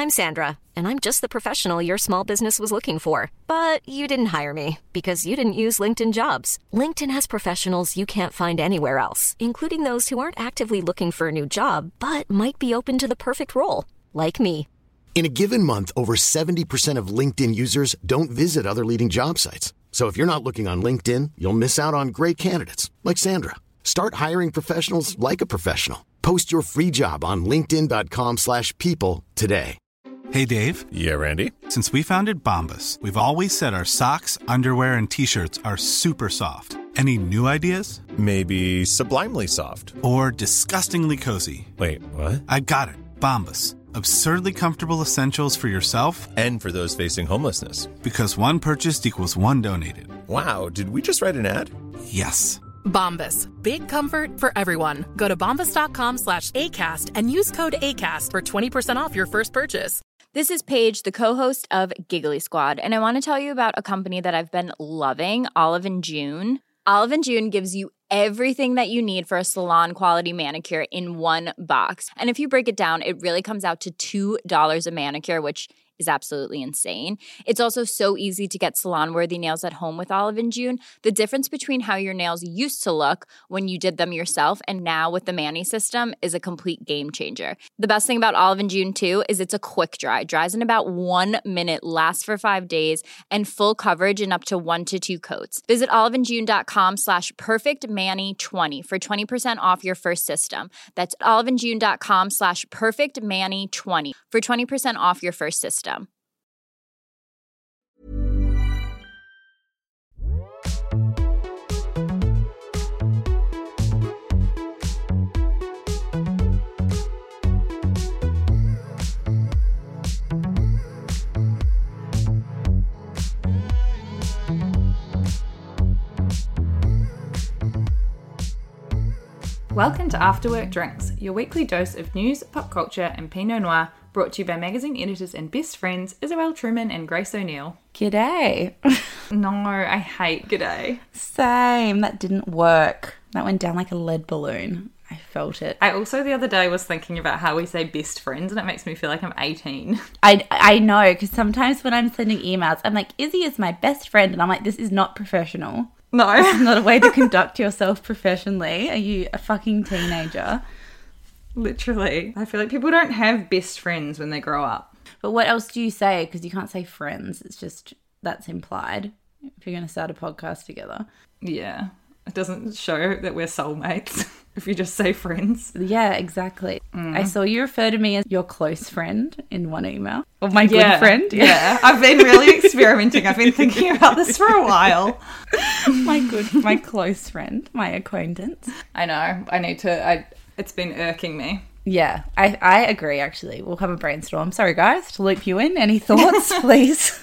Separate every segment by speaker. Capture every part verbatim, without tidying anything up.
Speaker 1: I'm Sandra, and I'm just the professional your small business was looking for. But you didn't hire me because you didn't use LinkedIn Jobs. LinkedIn has professionals you can't find anywhere else, including those who aren't actively looking for a new job, but might be open to the perfect role, like me.
Speaker 2: In a given month, over seventy percent of LinkedIn users don't visit other leading job sites. So if you're not looking on LinkedIn, you'll miss out on great candidates like Sandra. Start hiring professionals like a professional. Post your free job on linkedin dot com slash people today.
Speaker 3: Hey, Dave.
Speaker 4: Yeah, Randy.
Speaker 3: Since we founded Bombas, we've always said our socks, underwear, and T-shirts are super soft. Any new ideas?
Speaker 4: Maybe sublimely soft.
Speaker 3: Or disgustingly cozy.
Speaker 4: Wait, what?
Speaker 3: I got it. Bombas. Absurdly comfortable essentials for yourself
Speaker 4: and for those facing homelessness.
Speaker 3: Because one purchased equals one donated.
Speaker 4: Wow, did we just write an ad?
Speaker 3: Yes.
Speaker 5: Bombas. Big comfort for everyone. Go to bombas.com slash ACAST and use code ACAST for twenty percent off your first purchase.
Speaker 6: This is Paige, the co-host of Giggly Squad, and I want to tell you about a company that I've been loving, Olive and June. Olive and June gives you everything that you need for a salon-quality manicure in one box. And if you break it down, it really comes out to two dollars a manicure, which is absolutely insane. It's also so easy to get salon-worthy nails at home with Olive and June. The difference between how your nails used to look when you did them yourself and now with the Mani system is a complete game changer. The best thing about Olive and June, too, is it's a quick dry. Dries in about one minute, lasts for five days, and full coverage in up to one to two coats. Visit oliveandjune.com slash perfectmani20 for twenty percent off your first system. That's oliveandjune.com slash perfectmani20 for twenty percent off your first system.
Speaker 7: Welcome to Afterwork Drinks, your weekly dose of news, pop culture, and Pinot Noir, brought to you by magazine editors and best friends Isabel Truman and Grace O'Neill.
Speaker 8: G'day.
Speaker 7: No, I hate g'day.
Speaker 8: Same. That didn't work. That went down like a lead balloon. I felt it.
Speaker 7: I also the other day was thinking about how we say best friends, and it makes me feel like I'm eighteen.
Speaker 8: I, I know, because sometimes when I'm sending emails, I'm like, Izzy is my best friend, and I'm like, this is not professional.
Speaker 7: No.
Speaker 8: This is not a way to conduct yourself professionally. Are you a fucking teenager?
Speaker 7: Literally. I feel like people don't have best friends when they grow up.
Speaker 8: But what else do you say? Because you can't say friends. It's just, that's implied if you're going to start a podcast together.
Speaker 7: Yeah. It doesn't show that we're soulmates if you just say friends.
Speaker 8: Yeah, exactly. Mm. I saw you refer to me as your close friend in one email. Or my
Speaker 7: yeah,
Speaker 8: good friend.
Speaker 7: Yeah. yeah. I've been really experimenting. I've been thinking about this for a while.
Speaker 8: my good, my close friend, my acquaintance.
Speaker 7: I know. I need to, I, it's been irking me.
Speaker 8: Yeah, I, I agree, actually. We'll have a brainstorm. Sorry, guys, to loop you in. Any thoughts, please?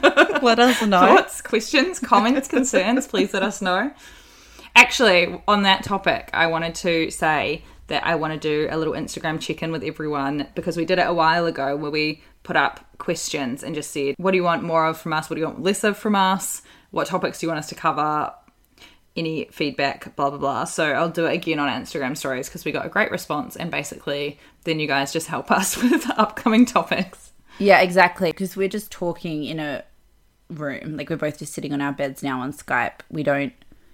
Speaker 8: Let us know.
Speaker 7: Thoughts, questions, comments, concerns, please let us know. Actually, on that topic, I wanted to say that I want to do a little Instagram check-in with everyone because we did it a while ago where we put up questions and just said, what do you want more of from us? What do you want less of from us? What topics do you want us to cover? Any feedback, blah, blah, blah. So I'll do it again on Instagram stories because we got a great response and basically then you guys just help us with upcoming topics.
Speaker 8: Yeah, exactly. Because we're just talking in a room. Like we're both just sitting on our beds now on Skype. We don't...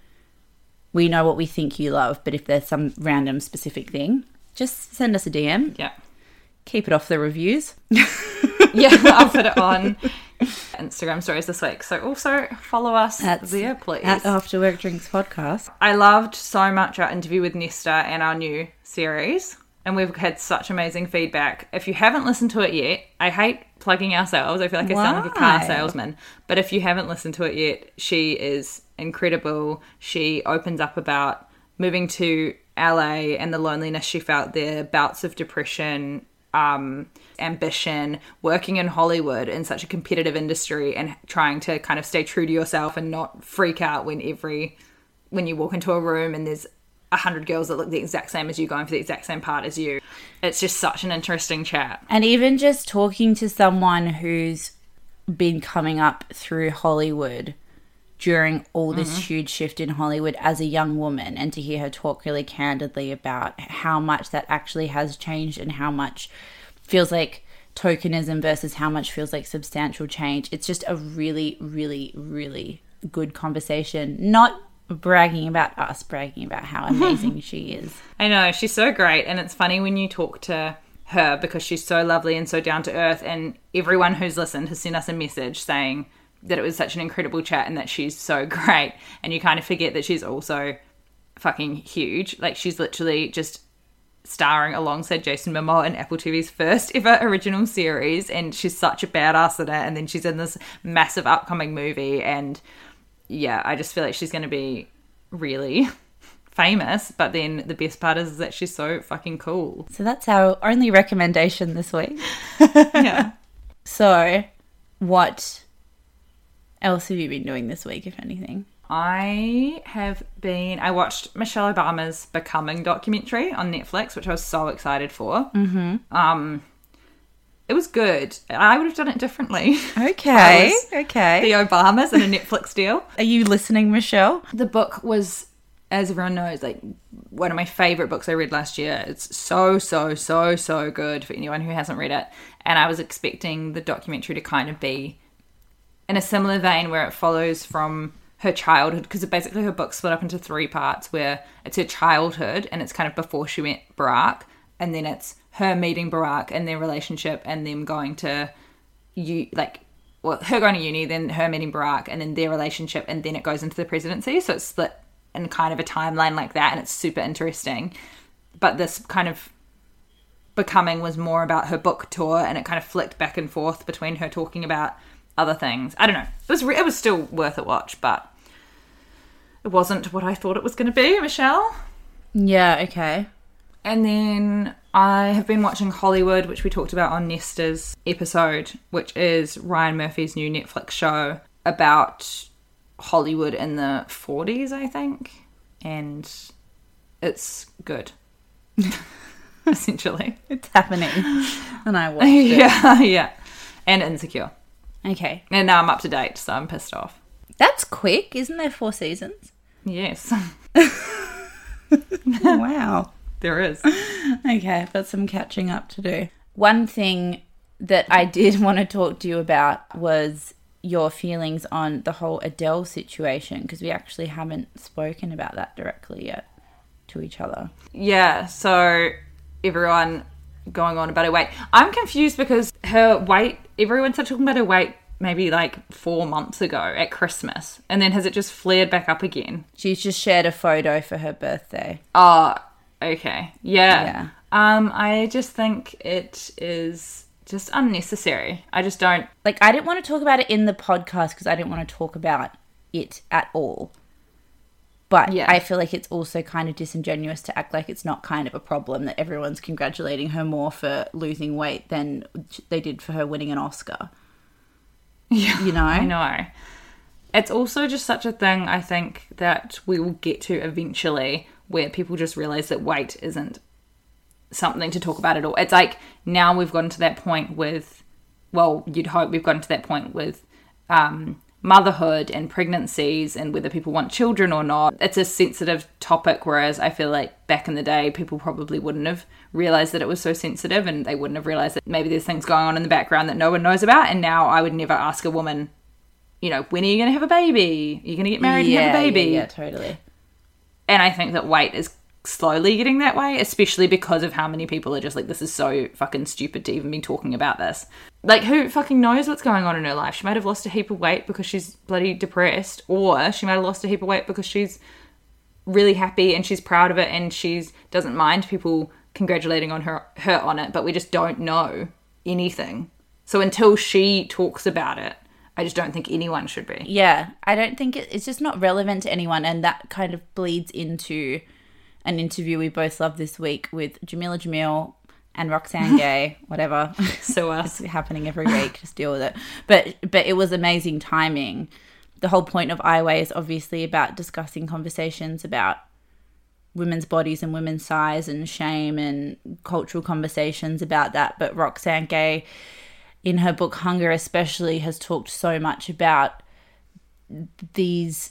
Speaker 8: We know what we think you love, but if there's some random specific thing, just send us a D M.
Speaker 7: Yeah.
Speaker 8: Keep it off the reviews.
Speaker 7: Yeah, I'll put it on Instagram stories this week. So also follow us at, there, please.
Speaker 8: At Afterwork Drinks Podcast.
Speaker 7: I loved so much our interview with Nesta and our new series. And we've had such amazing feedback. If you haven't listened to it yet, I hate plugging ourselves. I feel like I sound like a car salesman. But if you haven't listened to it yet, she is incredible. She opens up about moving to L A and the loneliness she felt there, bouts of depression, um, ambition, working in Hollywood in such a competitive industry and trying to kind of stay true to yourself and not freak out when every when you walk into a room and there's a hundred girls that look the exact same as you going for the exact same part as you. It's just such an interesting chat.
Speaker 8: And even just talking to someone who's been coming up through Hollywood during all this mm-hmm. huge shift in Hollywood as a young woman, and to hear her talk really candidly about how much that actually has changed and how much feels like tokenism versus how much feels like substantial change. It's just a really, really, really good conversation. Not bragging about us, bragging about how amazing she is.
Speaker 7: I know, she's so great. And it's funny when you talk to her because she's so lovely and so down to earth, and everyone who's listened has sent us a message saying that it was such an incredible chat and that she's so great. And you kind of forget that she's also fucking huge. Like, she's literally just starring alongside Jason Momoa in Apple T V's first ever original series, and she's such a badass in it. And then she's in this massive upcoming movie, and yeah, I just feel like she's going to be really famous. But then the best part is that she's so fucking cool.
Speaker 8: So that's our only recommendation this week.
Speaker 7: Yeah.
Speaker 8: So what else have you been doing this week, if anything?
Speaker 7: I have been... I watched Michelle Obama's Becoming documentary on Netflix, which I was so excited for.
Speaker 8: Mm-hmm.
Speaker 7: Um, it was good. I would have done it differently.
Speaker 8: Okay, okay.
Speaker 7: The Obamas and a Netflix deal.
Speaker 8: Are you listening, Michelle?
Speaker 7: The book was, as everyone knows, like one of my favourite books I read last year. It's so, so, so, so good for anyone who hasn't read it. And I was expecting the documentary to kind of be in a similar vein where it follows from her childhood, because basically her book's split up into three parts, where it's her childhood and it's kind of before she met Barack, and then it's her meeting Barack and their relationship and them going to you like well her going to uni, then her meeting Barack, and then their relationship, and then it goes into the presidency. So it's split in kind of a timeline like that, and it's super interesting. But this kind of Becoming was more about her book tour, and it kind of flicked back and forth between her talking about other things. I don't know. It was re- it was still worth a watch, but it wasn't what I thought it was going to be, Michelle.
Speaker 8: Yeah, okay.
Speaker 7: And then I have been watching Hollywood, which we talked about on Nesta's episode, which is Ryan Murphy's new Netflix show about Hollywood in the forties, I think. And it's good. Essentially.
Speaker 8: It's happening. And I watched it.
Speaker 7: Yeah, yeah. And Insecure.
Speaker 8: Okay.
Speaker 7: And now I'm up to date, so I'm pissed off.
Speaker 8: That's quick. Isn't there four seasons?
Speaker 7: Yes.
Speaker 8: Wow.
Speaker 7: There is.
Speaker 8: Okay, I've got some catching up to do. One thing that I did want to talk to you about was your feelings on the whole Adele situation, because we actually haven't spoken about that directly yet to each other.
Speaker 7: Yeah, so everyone going on about her weight. I'm confused because her weight, everyone started talking about her weight maybe like four months ago at Christmas, and then has it just flared back up again?
Speaker 8: She's just shared a photo for her birthday.
Speaker 7: Oh, okay. Yeah.
Speaker 8: Yeah.
Speaker 7: Um, I just think it is just unnecessary. I just don't...
Speaker 8: Like, I didn't want to talk about it in the podcast because I didn't want to talk about it at all. But yeah. I feel like it's also kind of disingenuous to act like it's not kind of a problem, that everyone's congratulating her more for losing weight than they did for her winning an Oscar.
Speaker 7: Yeah,
Speaker 8: you know?
Speaker 7: I know. It's also just such a thing, I think, that we will get to eventually, where people just realise that weight isn't something to talk about at all. It's like, now we've gotten to that point with, well, you'd hope we've gotten to that point with um, motherhood and pregnancies and whether people want children or not. It's a sensitive topic, whereas I feel like back in the day, people probably wouldn't have realised that it was so sensitive, and they wouldn't have realised that maybe there's things going on in the background that no one knows about. And now I would never ask a woman, you know, when are you going to have a baby? Are you going to get married
Speaker 8: yeah,
Speaker 7: and have a baby?
Speaker 8: Yeah, yeah, totally.
Speaker 7: And I think that weight is slowly getting that way, especially because of how many people are just like, this is so fucking stupid to even be talking about this. Like, who fucking knows what's going on in her life? She might have lost a heap of weight because she's bloody depressed, or she might have lost a heap of weight because she's really happy and she's proud of it and she doesn't mind people congratulating on her, her on it, but we just don't know anything. So until she talks about it, I just don't think anyone should be.
Speaker 8: Yeah, I don't think it, it's just not relevant to anyone, and that kind of bleeds into an interview we both loved this week with Jamila Jamil and Roxane Gay, whatever.
Speaker 7: So us.
Speaker 8: It's happening every week, just deal with it. But but it was amazing timing. The whole point of I Weigh is obviously about discussing conversations about women's bodies and women's size and shame and cultural conversations about that. But Roxane Gay, in her book Hunger especially, has talked so much about these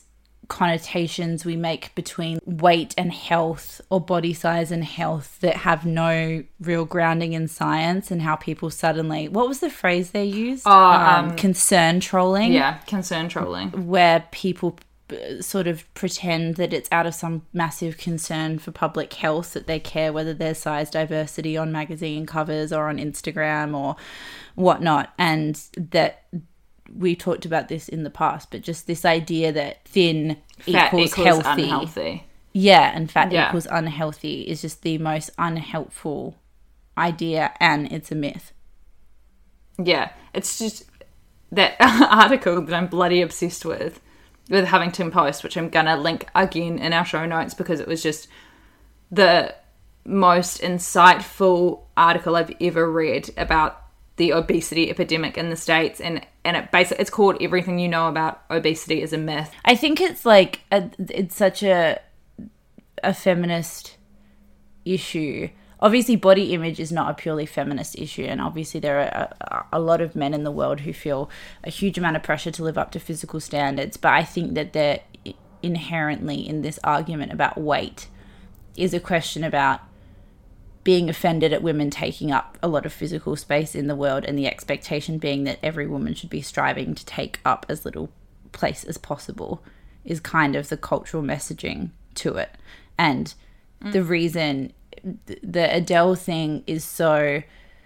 Speaker 8: connotations we make between weight and health or body size and health that have no real grounding in science, and how people suddenly, what was the phrase they used?
Speaker 7: Oh, um,
Speaker 8: um, concern trolling.
Speaker 7: Yeah, concern trolling.
Speaker 8: Where people sort of pretend that it's out of some massive concern for public health that they care whether there's size diversity on magazine covers or on Instagram or whatnot, and that we talked about this in the past, but just this idea that thin
Speaker 7: fat
Speaker 8: equals,
Speaker 7: equals
Speaker 8: healthy.
Speaker 7: unhealthy.
Speaker 8: Yeah, and fat
Speaker 7: Yeah.
Speaker 8: equals unhealthy is just the most unhelpful idea, and it's a myth.
Speaker 7: Yeah, it's just that article that I'm bloody obsessed with, with Huffington Post, which I'm gonna link again in our show notes because it was just the most insightful article I've ever read about the obesity epidemic in the States, and and it basically it's called Everything You Know About Obesity is a Myth.
Speaker 8: I think it's like a, it's such a a feminist issue. Obviously, body image is not a purely feminist issue, and obviously there are a, a lot of men in the world who feel a huge amount of pressure to live up to physical standards. But I think that they're inherently in this argument about weight is a question about being offended at women taking up a lot of physical space in the world, and the expectation being that every woman should be striving to take up as little place as possible is kind of the cultural messaging to it. And mm. the reason the Adele thing is so,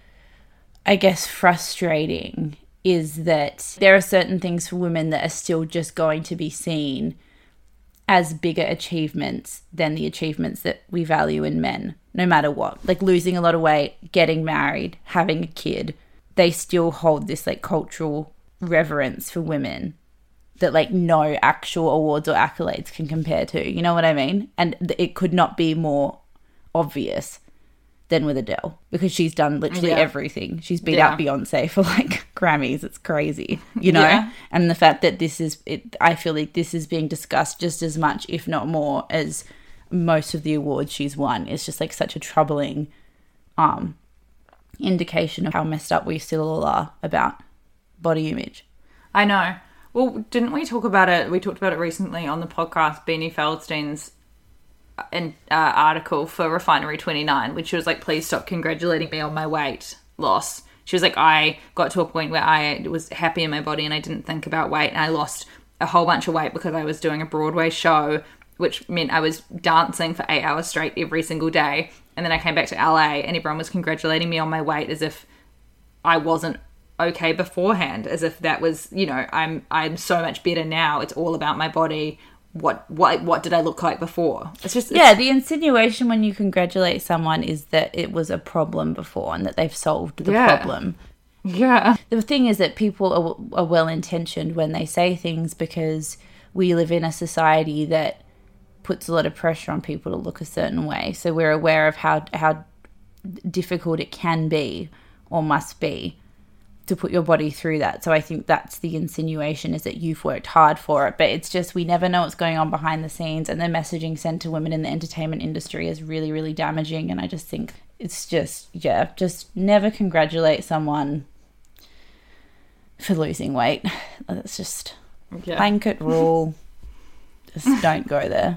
Speaker 8: I guess, frustrating is that there are certain things for women that are still just going to be seen as bigger achievements than the achievements that we value in men, no matter what. Like losing a lot of weight, getting married, having a kid, they still hold this like cultural reverence for women that like no actual awards or accolades can compare to. You know what I mean? And it could not be more obvious than with Adele, because she's done literally
Speaker 7: yeah.
Speaker 8: everything. She's beat
Speaker 7: yeah.
Speaker 8: out Beyonce for like Grammys. It's crazy, you know?
Speaker 7: Yeah.
Speaker 8: And the fact that this is, it, I feel like this is being discussed just as much, if not more, as most of the awards she's won. It's just like such a troubling um, indication of how messed up we still all are about body image.
Speaker 7: I know. Well, didn't we talk about it? We talked about it recently on the podcast, Beanie Feldstein's an uh, article for Refinery twenty-nine, which was like, please stop congratulating me on my weight loss. She was like, I got to a point where I was happy in my body and I didn't think about weight, and I lost a whole bunch of weight because I was doing a Broadway show, which meant I was dancing for eight hours straight every single day. And then I came back to L A and everyone was congratulating me on my weight as if I wasn't okay beforehand, as if that was, you know, I'm I'm so much better now. It's all about my body. What what what did I look like before? It's just it's,
Speaker 8: yeah. The insinuation when you congratulate someone is that it was a problem before and that they've solved the
Speaker 7: yeah.
Speaker 8: problem.
Speaker 7: Yeah.
Speaker 8: The thing is that people are, are well intentioned when they say things, because we live in a society that puts a lot of pressure on people to look a certain way. So we're aware of how how difficult it can be or must be to put your body through that. So I think that's the insinuation, is that you've worked hard for it, but it's just we never know what's going on behind the scenes, and the messaging sent to women in the entertainment industry is really, really damaging. And I just think it's just, yeah, just never congratulate someone for losing weight. That's just
Speaker 7: yeah.
Speaker 8: blanket rule. Just don't go there.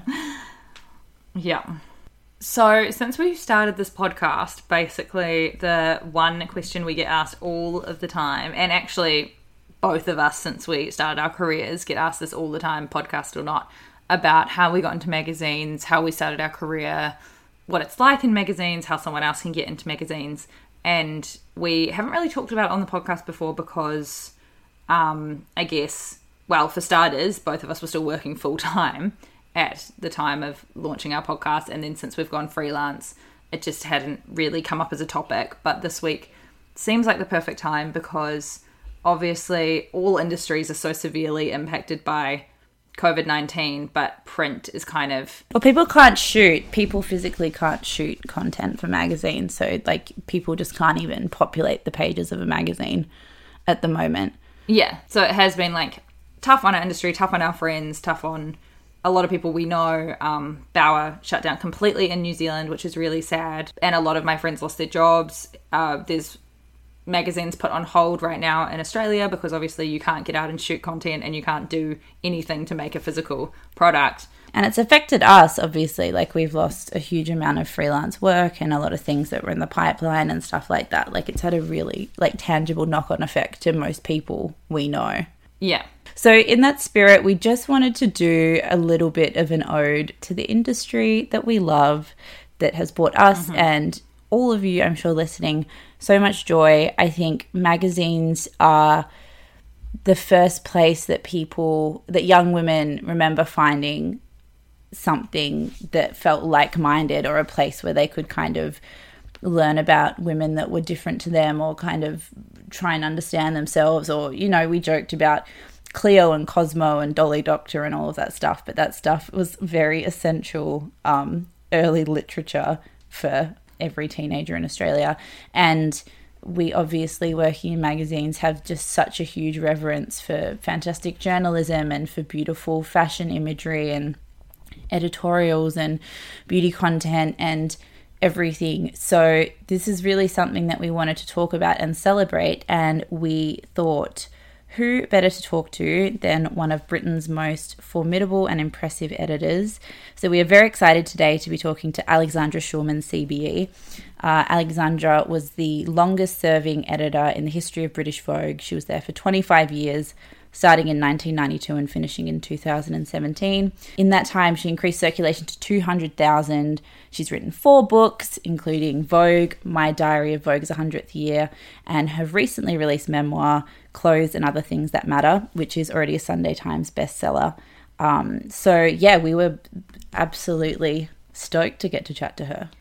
Speaker 7: Yeah. So since we started this podcast, basically the one question we get asked all of the time, and actually both of us since we started our careers get asked this all the time, podcast or not, about how we got into magazines, how we started our career, what it's like in magazines, how someone else can get into magazines. And we haven't really talked about it on the podcast before because um, I guess, well, for starters, both of us were still working full time at the time of launching our podcast, and then since we've gone freelance, it just hadn't really come up as a topic. But this week seems like the perfect time, because obviously all industries are so severely impacted by covid nineteen, but print is kind of...
Speaker 8: Well, people can't shoot. People physically can't shoot content for magazines, so like people just can't even populate the pages of a magazine at the moment.
Speaker 7: Yeah, so it has been like tough on our industry, tough on our friends, tough on a lot of people we know. um, Bauer shut down completely in New Zealand, which is really sad. And a lot of my friends lost their jobs. Uh, there's magazines put on hold right now in Australia because obviously you can't get out and shoot content and you can't do anything to make a physical product.
Speaker 8: And it's affected us, obviously. Like, we've lost a huge amount of freelance work and a lot of things that were in the pipeline and stuff like that. Like, it's had a really, like, tangible knock-on effect to most people we know.
Speaker 7: Yeah.
Speaker 8: So in that spirit, we just wanted to do a little bit of an ode to the industry that we love, that has brought us mm-hmm. and all of you, I'm sure, listening, so much joy. I think magazines are the first place that people, that young women remember finding something that felt like-minded, or a place where they could kind of learn about women that were different to them, or kind of try and understand themselves. Or, you know, we joked about Cleo and Cosmo and Dolly Doctor and all of that stuff, but that stuff was very essential um, early literature for every teenager in Australia. And we obviously, working in magazines, have just such a huge reverence for fantastic journalism and for beautiful fashion imagery and editorials and beauty content and everything. So this is really something that we wanted to talk about and celebrate, and we thought, who better to talk to than one of Britain's most formidable and impressive editors? So we are very excited today to be talking to Alexandra Schulman, C B E. Uh, Alexandra was the longest serving editor in the history of British Vogue. She was there for twenty-five years, starting in nineteen ninety-two and finishing in two thousand seventeen. In that time, she increased circulation to two hundred thousand. She's written four books, including Vogue, My Diary of Vogue's one hundredth Year, and her recently released memoir, Clothes and Other Things That Matter, which is already a Sunday Times bestseller. Um, so, yeah, we were absolutely stoked to get to chat to her.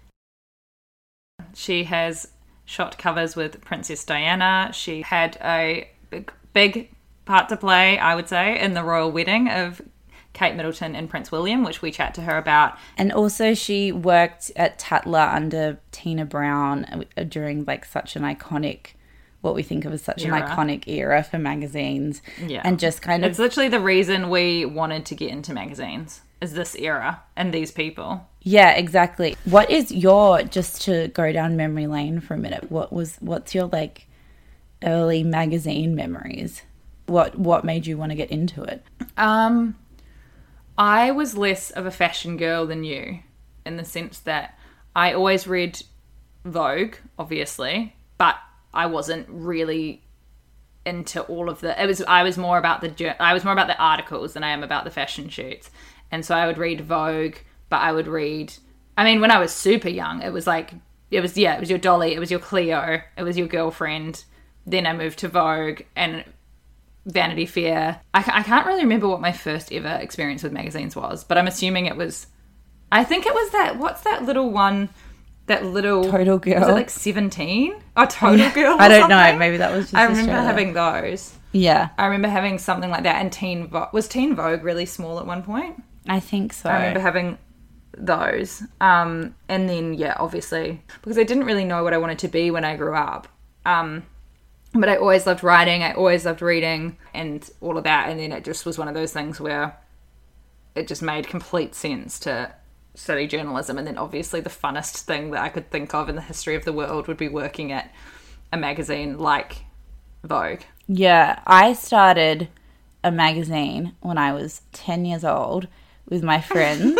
Speaker 7: She has shot covers with Princess Diana. She had a big, big part to play, I would say, in the royal wedding of Kate Middleton and Prince William, which we chat to her about.
Speaker 8: And also she worked at Tatler under Tina Brown during like such an iconic, what we think of as such era. an iconic era for magazines.
Speaker 7: Yeah.
Speaker 8: And just kind of...
Speaker 7: It's literally the reason we wanted to get into magazines, is this era and these people.
Speaker 8: Yeah, exactly. What is your, just to go down memory lane for a minute, what was, what's your like early magazine memories? What what made you want to get into it?
Speaker 7: Um, I was less of a fashion girl than you, in the sense that I always read Vogue, obviously, but I wasn't really into all of the. It was I was more about the I was more about the articles than I am about the fashion shoots, and so I would read Vogue, but I would read. I mean, when I was super young, it was like it was yeah, it was your Dolly, it was your Cleo, it was your Girlfriend. Then I moved to Vogue and Vanity Fair. I, I can't really remember what my first ever experience with magazines was, but I'm assuming it was, I think it was that, what's that little one, that little...
Speaker 8: Total Girl.
Speaker 7: Was it like seventeen? Oh, Total Girl
Speaker 8: I don't
Speaker 7: something?
Speaker 8: know, maybe that was just
Speaker 7: I remember
Speaker 8: Australia.
Speaker 7: having those.
Speaker 8: Yeah.
Speaker 7: I remember having something like that, and Teen Vogue, was Teen Vogue really small at one point?
Speaker 8: I think so.
Speaker 7: I remember having those. Um, and then, yeah, obviously, because I didn't really know what I wanted to be when I grew up. Um... But I always loved writing, I always loved reading and all of that. And then it just was one of those things where it just made complete sense to study journalism. And then obviously the funnest thing that I could think of in the history of the world would be working at a magazine like Vogue.
Speaker 8: Yeah, I started a magazine when I was ten years old with my friends.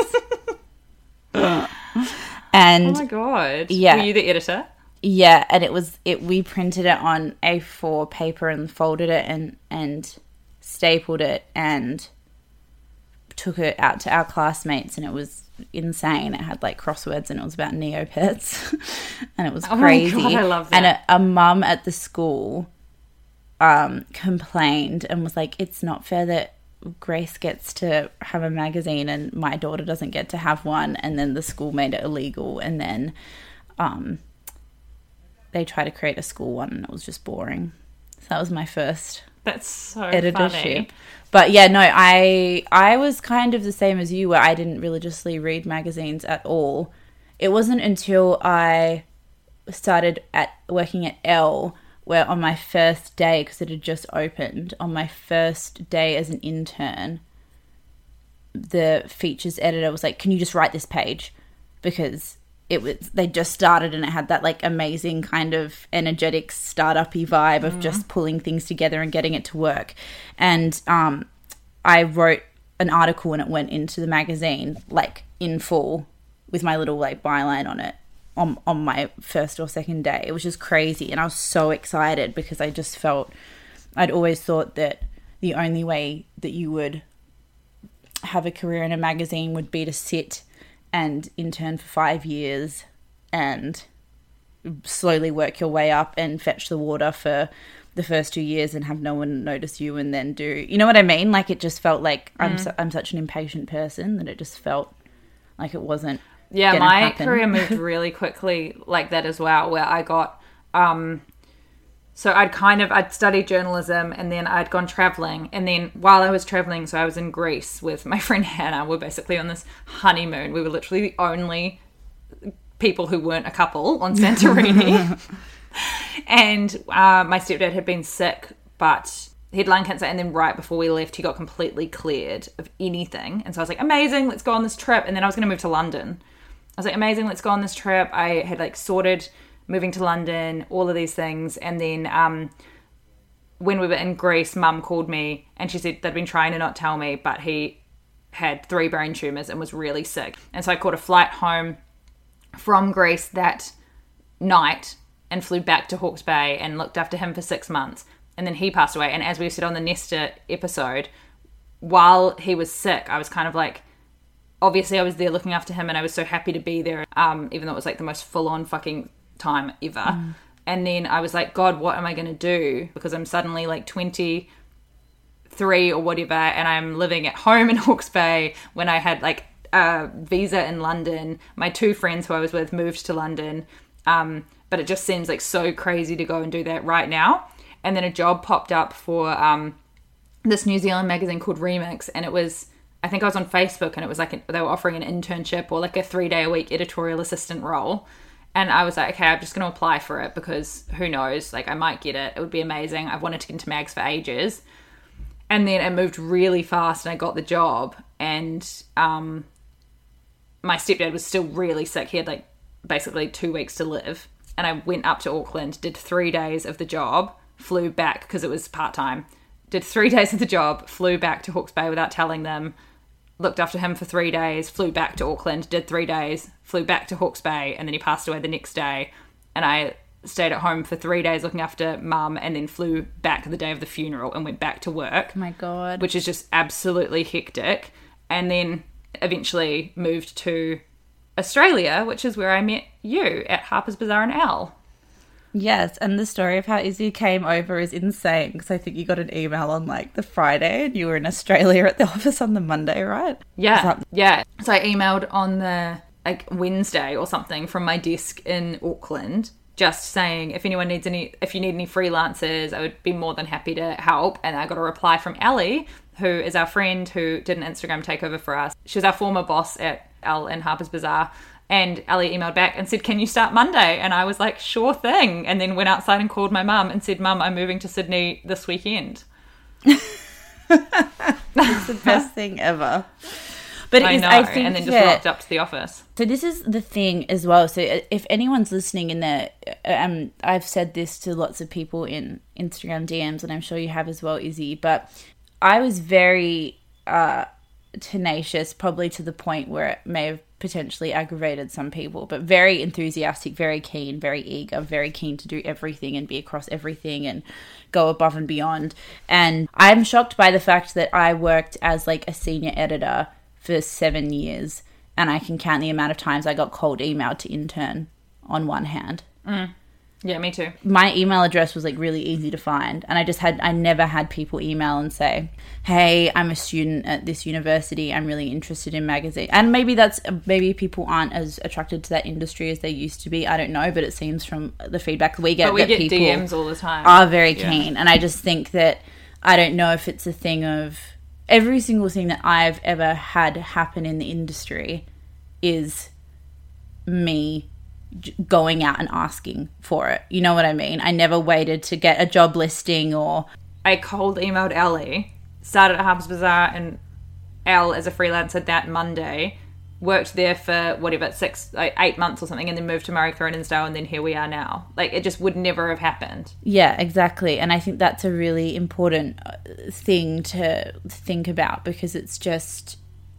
Speaker 8: And
Speaker 7: oh my God.
Speaker 8: Yeah.
Speaker 7: Were you the editor?
Speaker 8: Yeah, and it was it. We printed it on A four paper and folded it and and stapled it and took it out to our classmates, and it was insane. It had like crosswords and it was about Neopets, and it was
Speaker 7: oh
Speaker 8: crazy.
Speaker 7: My God, I love that.
Speaker 8: And a, a mum at the school um, complained and was like, "It's not fair that Grace gets to have a magazine and my daughter doesn't get to have one." And then the school made it illegal, and then um. they tried to create a school one and it was just boring. So that was my first
Speaker 7: That's so
Speaker 8: editorship.
Speaker 7: Funny.
Speaker 8: But yeah, no, I I was kind of the same as you, where I didn't religiously read magazines at all. It wasn't until I started at working at Elle, where on my first day, because it had just opened, on my first day as an intern, the features editor was like, "Can you just write this page?" Because it was, they just started and it had that like amazing kind of energetic startup-y vibe of mm. just pulling things together and getting it to work. And um, I wrote an article and it went into the magazine like in full with my little like byline on it on, on my first or second day. It was just crazy. And I was so excited because I just felt, I'd always thought that the only way that you would have a career in a magazine would be to sit and intern for five years and slowly work your way up and fetch the water for the first two years and have no one notice you and then do, you know what I mean? Like it just felt like mm. I'm su- I'm such an impatient person that it just felt like it wasn't.
Speaker 7: Yeah, my
Speaker 8: happen.
Speaker 7: career moved really quickly like that as well, where I got, um, so I'd kind of, I'd studied journalism and then I'd gone traveling. And then while I was traveling, so I was in Greece with my friend Hannah, we're basically on this honeymoon. We were literally the only people who weren't a couple on Santorini. And uh, my stepdad had been sick, but he had lung cancer. And then right before we left, he got completely cleared of anything. And so I was like, amazing, let's go on this trip. And then I was going to move to London. I was like, amazing, let's go on this trip. I had like sorted moving to London, all of these things. And then um, when we were in Greece, Mum called me and she said they'd been trying to not tell me, but he had three brain tumours and was really sick. And so I caught a flight home from Greece that night and flew back to Hawke's Bay and looked after him for six months. And then he passed away. And as we said on the Nesta episode, while he was sick, I was kind of like, obviously I was there looking after him and I was so happy to be there, um, even though it was like the most full-on fucking time ever. Mm. And then I was like, God, what am I going to do? Because I'm suddenly like twenty-three or whatever and I'm living at home in Hawke's Bay when I had like a visa in London. My two friends who I was with moved to London. Um, but it just seems like so crazy to go and do that right now. And then a job popped up for um, this New Zealand magazine called Remix. And it was, I think I was on Facebook and it was like, an, they were offering an internship or like a three day a week editorial assistant role. And I was like, okay, I'm just going to apply for it because who knows, like I might get it. It would be amazing. I've wanted to get into mags for ages. And then it moved really fast and I got the job. And um, my stepdad was still really sick. He had like basically two weeks to live. And I went up to Auckland, did three days of the job, flew back because it was part-time, did three days of the job, flew back to Hawke's Bay without telling them, looked after him for three days, flew back to Auckland, did three days, flew back to Hawke's Bay, and then he passed away the next day. And I stayed at home for three days looking after Mum and then flew back the day of the funeral and went back to work.
Speaker 8: Oh my God.
Speaker 7: Which is just absolutely hectic. And then eventually moved to Australia, which is where I met you at Harper's Bazaar and Elle.
Speaker 8: Yes, and the story of how Izzy came over is insane because I think you got an email on like the Friday and you were in Australia at the office on the Monday, right?
Speaker 7: Yeah,
Speaker 8: that-
Speaker 7: yeah. So I emailed on the like Wednesday or something from my desk in Auckland just saying if anyone needs any, if you need any freelancers, I would be more than happy to help. And I got a reply from Ellie, who is our friend who did an Instagram takeover for us. She was our former boss at Elle and Harper's Bazaar. And Ellie emailed back and said, can you start Monday? And I was like, sure thing. And then went outside and called my mum and said, Mum, I'm moving to Sydney this weekend.
Speaker 8: It's the best thing ever. But it
Speaker 7: I
Speaker 8: is,
Speaker 7: know,
Speaker 8: I think
Speaker 7: and then just
Speaker 8: that,
Speaker 7: rocked up to the office.
Speaker 8: So this is the thing as well. So if anyone's listening in there, um, I've said this to lots of people in Instagram D Ms, and I'm sure you have as well, Izzy, but I was very uh, tenacious, probably to the point where it may have potentially aggravated some people, but very enthusiastic, very keen, very eager, very keen to do everything and be across everything and go above and beyond. And I'm shocked by the fact that I worked as like a senior editor for seven years and I can count the amount of times I got cold emailed to intern on one hand.
Speaker 7: Mm. Yeah, me too.
Speaker 8: My email address was like really easy to find, and I just had I never had people email and say, hey, I'm a student at this university, I'm really interested in magazine. And maybe that's maybe people aren't as attracted to that industry as they used to be, I don't know, but it seems from the feedback we get
Speaker 7: but we
Speaker 8: that
Speaker 7: get
Speaker 8: people
Speaker 7: D Ms all the time.
Speaker 8: Are very
Speaker 7: yeah.
Speaker 8: keen. And I just think that I don't know if it's a thing of every single thing that I've ever had happen in the industry is me going out and asking for it. You know what I mean? I never waited to get a job listing or...
Speaker 7: I cold emailed Ellie, started at Harper's Bazaar and Elle as a freelancer that Monday, worked there for whatever, six, like eight months or something, and then moved to Murray Croninsdale, and then here we are now. Like, it just would never have happened.
Speaker 8: Yeah, exactly. And I think that's a really important thing to think about, because it's just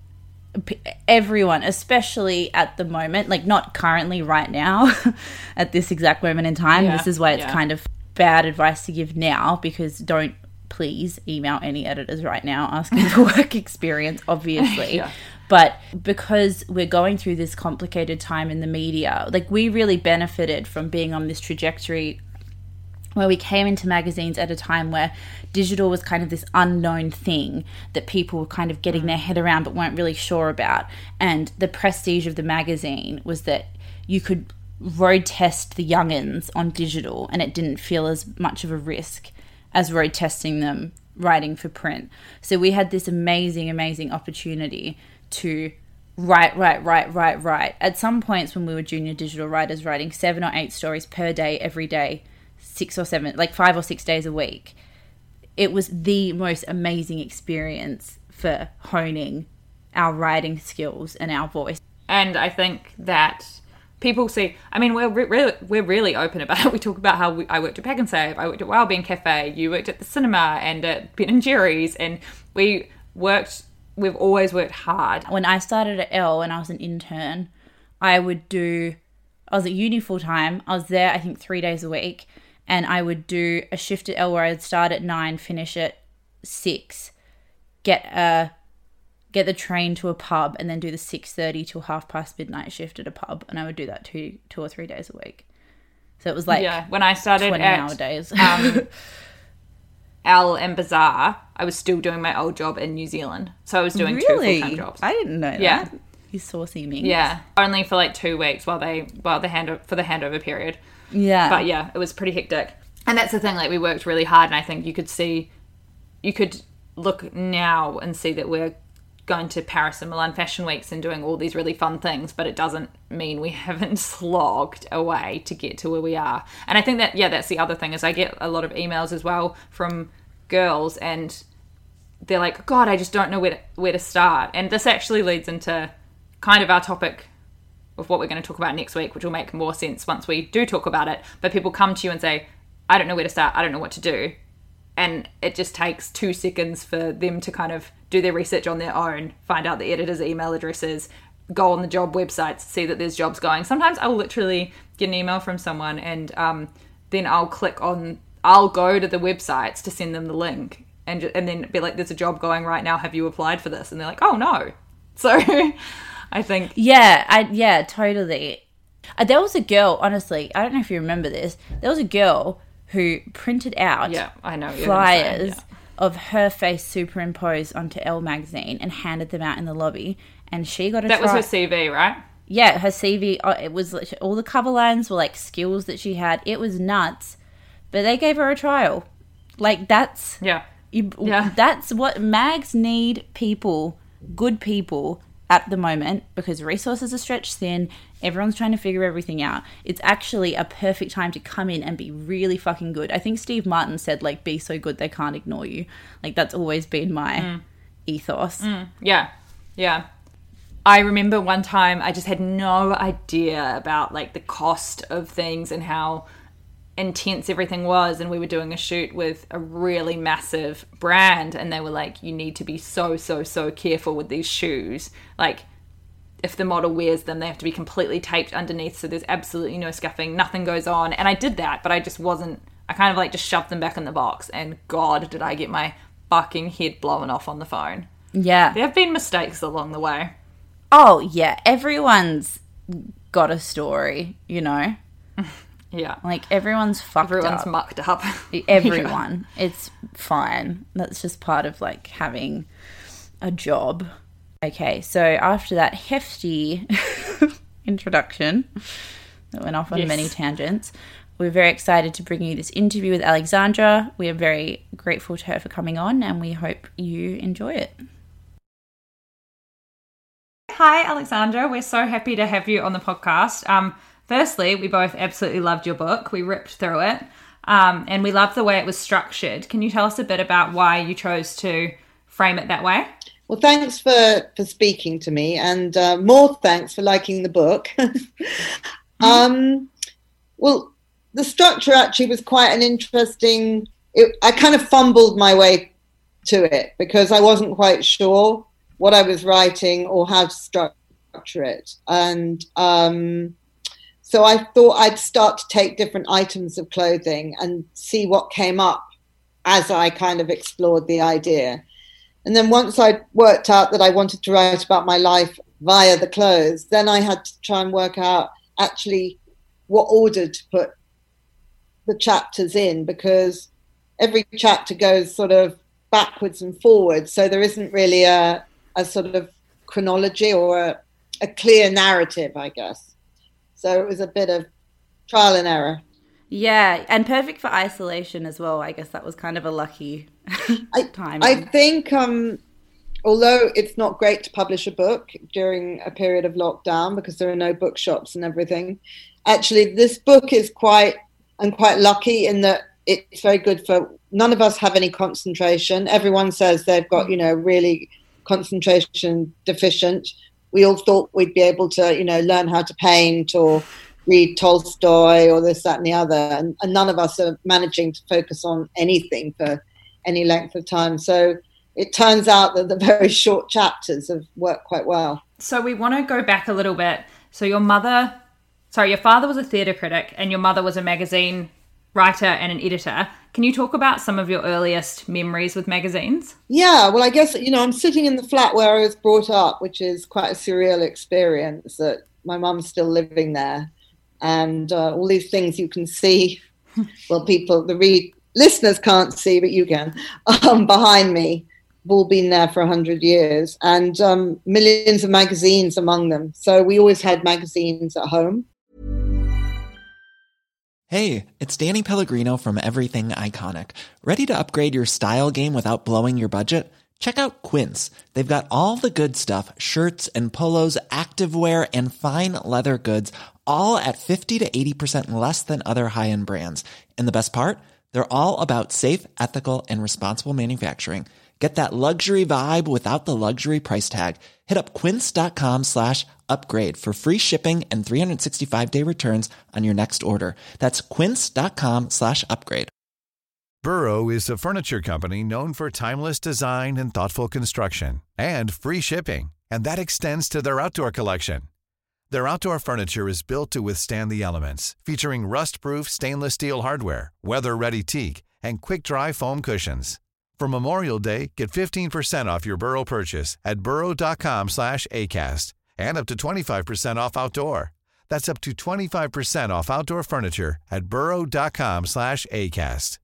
Speaker 8: everyone, especially at the moment, like not currently right now, at this exact moment in time. Yeah, this is why it's yeah. kind of bad advice to give now, because don't please email any editors right now asking for work experience, obviously. yeah. But because we're going through this complicated time in the media, like we really benefited from being on this trajectory where we came into magazines at a time where digital was kind of this unknown thing that people were kind of getting their head around but weren't really sure about. And the prestige of the magazine was that you could road test the young'uns on digital and it didn't feel as much of a risk as road testing them writing for print. So we had this amazing, amazing opportunity to write, write, write, write, write. At some points when we were junior digital writers, writing seven or eight stories per day, every day, six or seven, like five or six days a week. It was the most amazing experience for honing our writing skills and our voice.
Speaker 7: And I think that people see, I mean, we're re- really we're really open about it. We talk about how we, I worked at Pack and Save, I worked at Wildbean Cafe, you worked at the cinema and at Ben and Jerry's, and we worked, we've always worked hard.
Speaker 8: When I started at Elle and I was an intern, I would do, I was at uni full time, I was there I think three days a week, and I would do a shift at Elle where I'd start at nine, finish at six, get a get the train to a pub, and then do the six thirty till half past midnight shift at a pub. And I would do that two two or three days a week. So it was like
Speaker 7: yeah, when I started
Speaker 8: twenty
Speaker 7: at
Speaker 8: hour days.
Speaker 7: um, Elle and Bazaar, I was still doing my old job in New Zealand. So I was doing
Speaker 8: really?
Speaker 7: two full-time jobs.
Speaker 8: I didn't know
Speaker 7: yeah.
Speaker 8: that. You saucy me.
Speaker 7: Yeah. Only for like two weeks while they while the hand for the handover period.
Speaker 8: Yeah.
Speaker 7: But yeah, it was pretty hectic. And that's the thing, like we worked really hard, and I think you could see, you could look now and see that we're going to Paris and Milan Fashion Weeks and doing all these really fun things, but it doesn't mean we haven't slogged away to get to where we are. And I think that, yeah, that's the other thing, is I get a lot of emails as well from girls, and they're like, God, I just don't know where to, where to start. And this actually leads into kind of our topic of what we're going to talk about next week, which will make more sense once we do talk about it. But people come to you and say, I don't know where to start, I don't know what to do. And it just takes two seconds for them to kind of do their research on their own, find out the editor's email addresses, go on the job websites, see that there's jobs going. Sometimes I'll literally get an email from someone, and um, then I'll click on, I'll go to the websites to send them the link, and and then be like, there's a job going right now, have you applied for this? And they're like, oh no. So I think...
Speaker 8: Yeah, I yeah, totally. Uh, there was a girl, honestly, I don't know if you remember this, there was a girl who printed out
Speaker 7: yeah, I know,
Speaker 8: flyers
Speaker 7: yeah.
Speaker 8: of her face superimposed onto Elle magazine and handed them out in the lobby, and she got a
Speaker 7: That
Speaker 8: tri-
Speaker 7: was her C V, right?
Speaker 8: Yeah, her C V, uh, it was all the cover lines were like skills that she had. It was nuts, but they gave her a trial. Like that's
Speaker 7: yeah,
Speaker 8: you,
Speaker 7: yeah.
Speaker 8: That's what mags need, people, good people at the moment, because resources are stretched thin. Everyone's trying to figure everything out. It's actually a perfect time to come in and be really fucking good. I think Steve Martin said, like, be so good they can't ignore you. Like, that's always been my mm. ethos.
Speaker 7: Mm. Yeah, yeah. I remember one time I just had no idea about, like, the cost of things and how intense everything was, and we were doing a shoot with a really massive brand, and they were like, you need to be so, so, so careful with these shoes. Like, if the model wears them, they have to be completely taped underneath, so there's absolutely no scuffing, nothing goes on. And I did that, but I just wasn't, I kind of like just shoved them back in the box, and God, did I get my fucking head blown off on the phone.
Speaker 8: Yeah.
Speaker 7: There have been mistakes along the way.
Speaker 8: Oh, yeah. Everyone's got a story, you know?
Speaker 7: Yeah.
Speaker 8: Like, everyone's fucked
Speaker 7: Everyone's
Speaker 8: up.
Speaker 7: mucked up.
Speaker 8: Everyone. Yeah. It's fine. That's just part of, like, having a job. Okay, so after that hefty introduction that went off on yes. many tangents, we're very excited to bring you this interview with Alexandra. We are very grateful to her for coming on, and we hope you enjoy it.
Speaker 7: Hi, Alexandra. We're so happy to have you on the podcast. Um, firstly, we both absolutely loved your book. We ripped through it, um, and we loved the way it was structured. Can you tell us a bit about why you chose to frame it that way?
Speaker 9: Well, thanks for, for speaking to me, and uh, more thanks for liking the book. um, well, the structure actually was quite an interesting... It, I kind of fumbled my way to it because I wasn't quite sure what I was writing or how to structure it. And um, so I thought I'd start to take different items of clothing and see what came up as I kind of explored the idea. And then once I worked out that I wanted to write about my life via the clothes, then I had to try and work out actually what order to put the chapters in, because every chapter goes sort of backwards and forwards. So there isn't really a, a sort of chronology or a, a clear narrative, I guess. So it was a bit of trial and error.
Speaker 8: Yeah, and perfect for isolation as well. I guess that was kind of a lucky time.
Speaker 9: I, I think, um, although it's not great to publish a book during a period of lockdown because there are no bookshops and everything, actually this book is quite, I'm quite lucky in that it's very good for, none of us have any concentration. Everyone says they've got, you know, really concentration deficient. We all thought we'd be able to, you know, learn how to paint or read Tolstoy or this, that, and the other. And, and none of us are managing to focus on anything for any length of time. So it turns out that the very short chapters have worked quite well.
Speaker 7: So we want to go back a little bit. So your mother, sorry, your father was a theatre critic and your mother was a magazine writer and an editor. Can you talk about some of your earliest memories with magazines?
Speaker 9: Yeah, well, I guess, you know, I'm sitting in the flat where I was brought up, which is quite a surreal experience that my mum's still living there. And uh, all these things you can see, well, people, the read listeners can't see, but you can, um, behind me, have all been there for one hundred years, and um, millions of magazines among them. So we always had magazines at home.
Speaker 10: Hey, it's Danny Pellegrino from Everything Iconic. Ready to upgrade your style game without blowing your budget? Check out Quince. They've got all the good stuff, shirts and polos, activewear, and fine leather goods, all at fifty to eighty percent less than other high-end brands. And the best part? They're all about safe, ethical, and responsible manufacturing. Get that luxury vibe without the luxury price tag. Hit up quince.com slash upgrade for free shipping and three sixty-five day returns on your next order. That's quince.com slash upgrade.
Speaker 11: Burrow is a furniture company known for timeless design and thoughtful construction and free shipping, and that extends to their outdoor collection. Their outdoor furniture is built to withstand the elements, featuring rust-proof stainless steel hardware, weather-ready teak, and quick-dry foam cushions. For Memorial Day, get fifteen percent off your Burrow purchase at burrow.com slash ACAST and up to twenty-five percent off outdoor. That's up to twenty-five percent off outdoor furniture at burrow.com slash ACAST.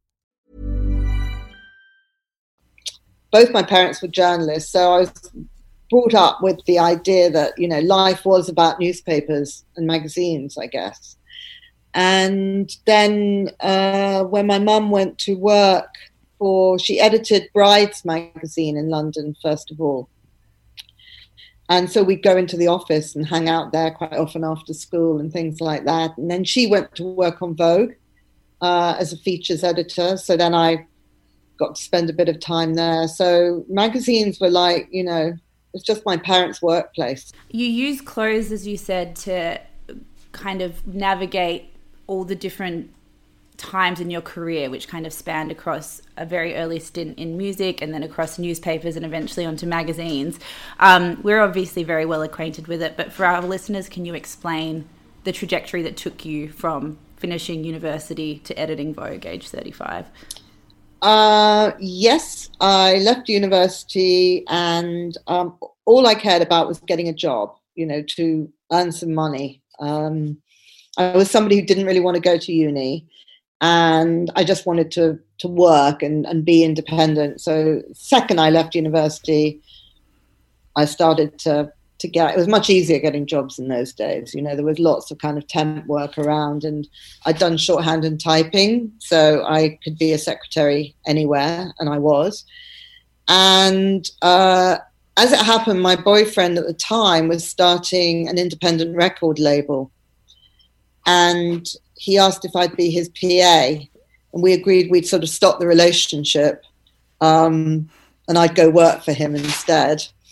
Speaker 9: Both my parents were journalists, so I was brought up with the idea that, you know, life was about newspapers and magazines, I guess. And then uh, when my mum went to work for, she edited Brides magazine in London, first of all. And so we'd go into the office and hang out there quite often after school and things like that. And then she went to work on Vogue uh, as a features editor. So then I got to spend a bit of time there. So magazines were like, you know, it's just my parents' workplace.
Speaker 8: You use clothes, as you said, to kind of navigate all the different times in your career, which kind of spanned across a very early stint in music and then across newspapers and eventually onto magazines. Um, we're obviously very well acquainted with it, but for our listeners, can you explain the trajectory that took you from finishing university to editing Vogue, age thirty-five?
Speaker 9: Uh, yes, I left university and um, all I cared about was getting a job, you know, to earn some money. Um, I was somebody who didn't really want to go to uni, and I just wanted to to work and, and be independent. So second I left university, I started to to get, it was much easier getting jobs in those days. You know, there was lots of kind of temp work around, and I'd done shorthand and typing, so I could be a secretary anywhere, and I was. And uh, as it happened, my boyfriend at the time was starting an independent record label, and he asked if I'd be his P A, and we agreed we'd sort of stop the relationship, um, and I'd go work for him instead.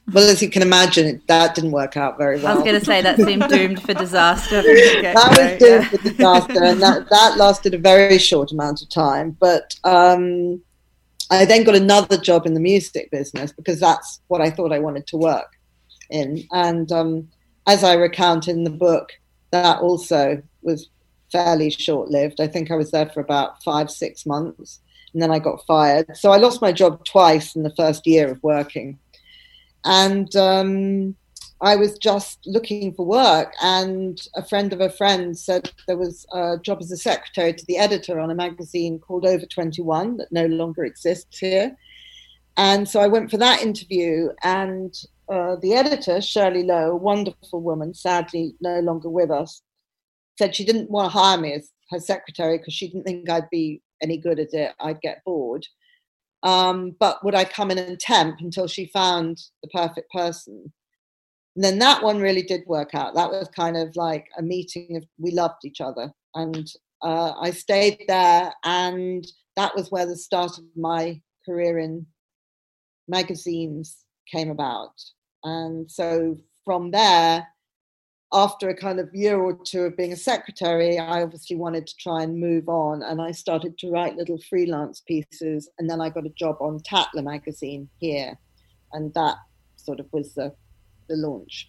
Speaker 9: Well, as you can imagine, that didn't work out very well.
Speaker 8: I was going to say that seemed doomed for disaster.
Speaker 9: That was doomed for disaster, and that, that lasted a very short amount of time. But um, I then got another job in the music business because that's what I thought I wanted to work in. And um, as I recount in the book, that also was fairly short-lived. I think I was there for about five, six months, and then I got fired. So I lost my job twice in the first year of working. And um, I was just looking for work, and a friend of a friend said there was a job as a secretary to the editor on a magazine called Over twenty-one that no longer exists here. And so I went for that interview, and uh, the editor, Shirley Lowe, a wonderful woman, sadly no longer with us, said she didn't want to hire me as her secretary because she didn't think I'd be any good at it. I'd get bored. Um, but would I come in and temp until she found the perfect person? And then that one really did work out. That was kind of like a meeting of, we loved each other. And uh, I stayed there, and that was where the start of my career in magazines came about. And so from there, after a kind of year or two of being a secretary, I obviously wanted to try and move on, and I started to write little freelance pieces, and then I got a job on Tatler magazine here, and that sort of was the, the launch.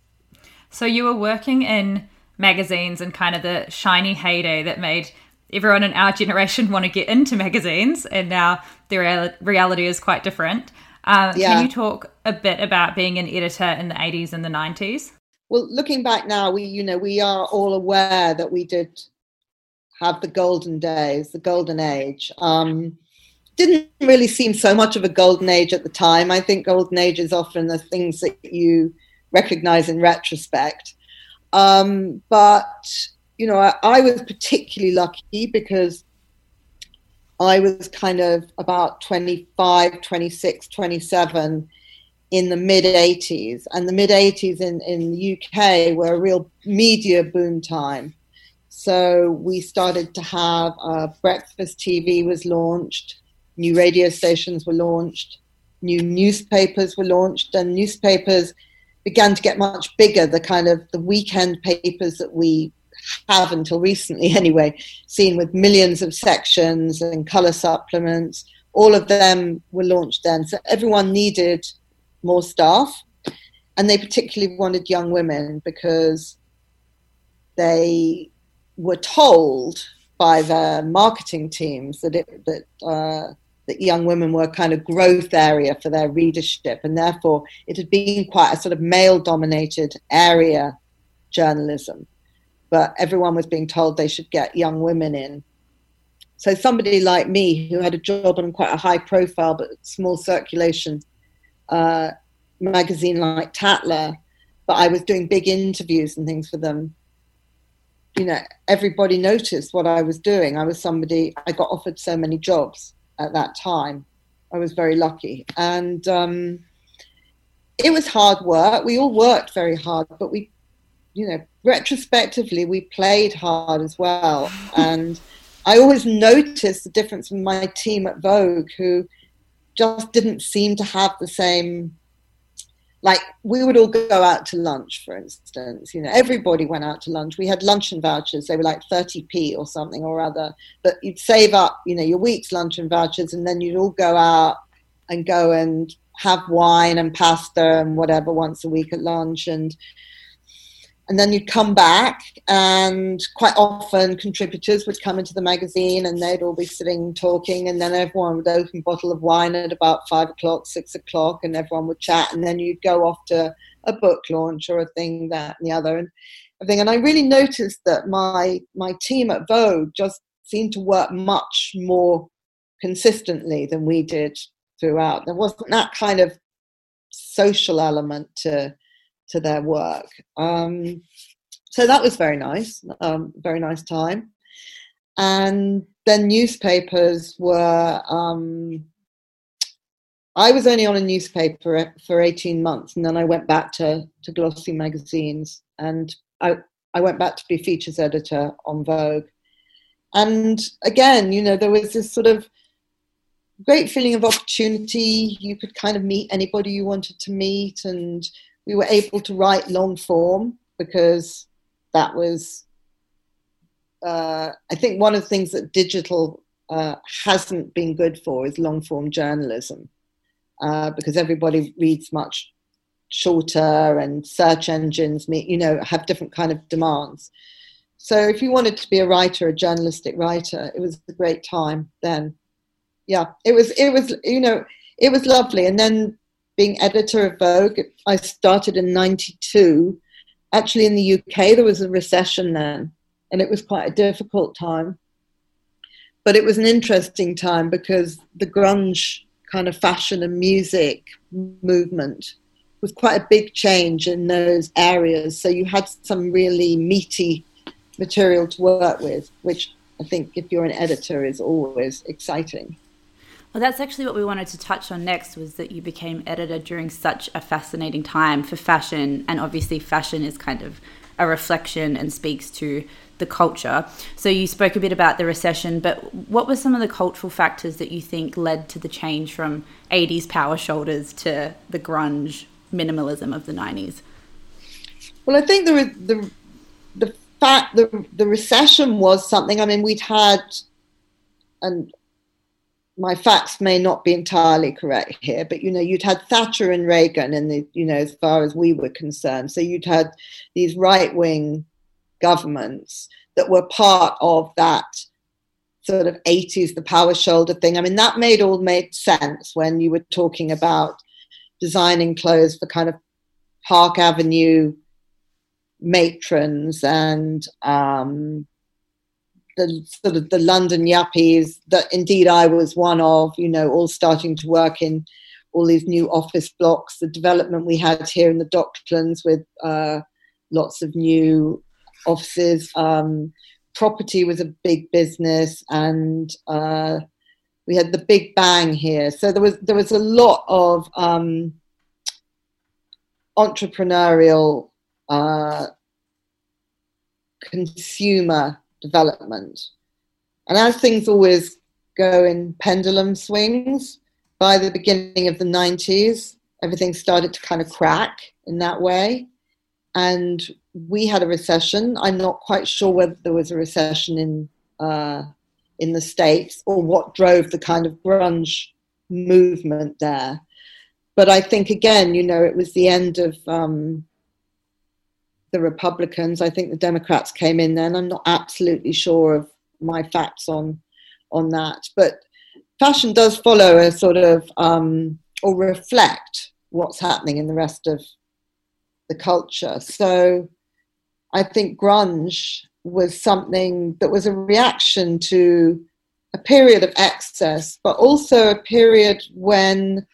Speaker 7: So you were working in magazines and kind of the shiny heyday that made everyone in our generation want to get into magazines, and now the real- reality is quite different. Uh, yeah. Can you talk a bit about being an editor in the eighties and the nineties?
Speaker 9: Well, looking back now, we, you know, we are all aware that we did have the golden days, the golden age. Um, didn't really seem so much of a golden age at the time. I think golden age is often the things that you recognize in retrospect. Um, but, you know, I, I was particularly lucky because I was kind of about twenty-five, twenty-six, twenty-seven in the mid-eighties, and the mid-eighties in, in the U K were a real media boom time. So we started to have uh, breakfast T V was launched, new radio stations were launched, new newspapers were launched, and newspapers began to get much bigger, the kind of the weekend papers that we have until recently anyway, seen with millions of sections and colour supplements. All of them were launched then. So everyone needed more staff, and they particularly wanted young women because they were told by their marketing teams that it, that uh, that young women were a kind of growth area for their readership, and therefore it had been quite a sort of male-dominated area, journalism. But everyone was being told they should get young women in. So somebody like me, who had a job on quite a high profile but small circulation uh, magazine like Tatler, but I was doing big interviews and things for them, you know, everybody noticed what I was doing. I was somebody, I got offered so many jobs at that time. I was very lucky. And um, it was hard work. We all worked very hard, but we, you know, retrospectively, we played hard as well. And I always noticed the difference in my team at Vogue, who just didn't seem to have the same, like we would all go out to lunch, for instance, you know, everybody went out to lunch. We had luncheon vouchers. They were like thirty p or something or other, but you'd save up, you know, your week's luncheon vouchers, and then you'd all go out and go and have wine and pasta and whatever once a week at lunch. And And then you'd come back, and quite often contributors would come into the magazine and they'd all be sitting talking, and then everyone would open a bottle of wine at about five o'clock, six o'clock, and everyone would chat, and then you'd go off to a book launch or a thing, that and the other. And everything. And I really noticed that my my team at Vogue just seemed to work much more consistently than we did throughout. There wasn't that kind of social element to to their work. Um, so that was very nice, um, very nice time. And then newspapers were, um, I was only on a newspaper for eighteen months, and then I went back to, to glossy magazines, and I, I went back to be features editor on Vogue. And again, you know, there was this sort of great feeling of opportunity. You could kind of meet anybody you wanted to meet, and we were able to write long form because that was, uh, I think, one of the things that digital uh, hasn't been good for is long form journalism, uh, because everybody reads much shorter, and search engines, you know, have different kind of demands. So if you wanted to be a writer, a journalistic writer, it was a great time then. Yeah, it was, it was, you know, it was lovely. And then being editor of Vogue, I started in ninety-two. Actually, in the U K, there was a recession then, and it was quite a difficult time. But it was an interesting time because the grunge kind of fashion and music movement was quite a big change in those areas. So you had some really meaty material to work with, which I think if you're an editor is always exciting.
Speaker 8: Well, that's actually what we wanted to touch on next, was that you became editor during such a fascinating time for fashion. And obviously fashion is kind of a reflection and speaks to the culture. So you spoke a bit about the recession, but what were some of the cultural factors that you think led to the change from eighties power shoulders to the grunge minimalism of the nineties?
Speaker 9: Well, I think the the the fact the the recession was something. I mean, we'd had, and my facts may not be entirely correct here, but you know, you'd had Thatcher and Reagan, and the you know, as far as we were concerned, so you'd had these right wing governments that were part of that sort of eighties, the power shoulder thing. I mean, that made all made sense when you were talking about designing clothes for kind of Park Avenue matrons and um, the sort of the London yuppies that indeed I was one of, you know, all starting to work in all these new office blocks, the development we had here in the Docklands with uh, lots of new offices. Um, property was a big business, and uh, we had the Big Bang here. So there was there was a lot of um, entrepreneurial uh, consumer development. And as things always go in pendulum swings, by the beginning of the nineties, everything started to kind of crack in that way. And we had a recession. I'm not quite sure whether there was a recession in uh, in the States or what drove the kind of grunge movement there. But I think, again, you know, it was the end of um, the Republicans. I think the Democrats came in then. I'm not absolutely sure of my facts on on that. But fashion does follow a sort of, um, or reflect what's happening in the rest of the culture. So I think grunge was something that was a reaction to a period of excess, but also a period when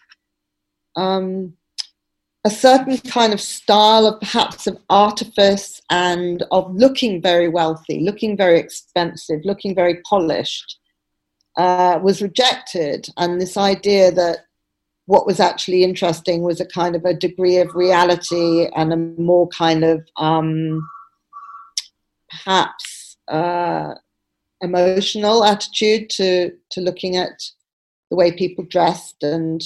Speaker 9: um, a certain kind of style of perhaps of artifice and of looking very wealthy, looking very expensive, looking very polished uh, was rejected. And this idea that what was actually interesting was a kind of a degree of reality and a more kind of um, perhaps uh, emotional attitude to, to looking at the way people dressed and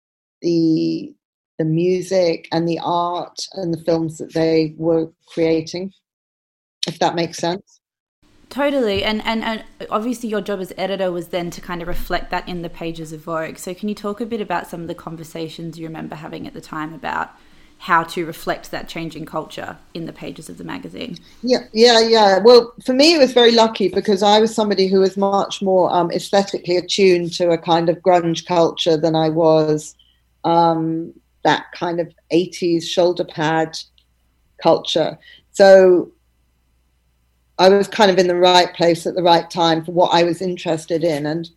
Speaker 9: the the music and the art and the films that they were creating, if that makes sense.
Speaker 8: Totally. And, and, and obviously your job as editor was then to kind of reflect that in the pages of Vogue. So can you talk a bit about some of the conversations you remember having at the time about how to reflect that changing culture in the pages of the magazine?
Speaker 9: Yeah, yeah, yeah. Well, for me, it was very lucky because I was somebody who was much more um, aesthetically attuned to a kind of grunge culture than I was um, that kind of eighties shoulder pad culture. So I was kind of in the right place at the right time for what I was interested in. And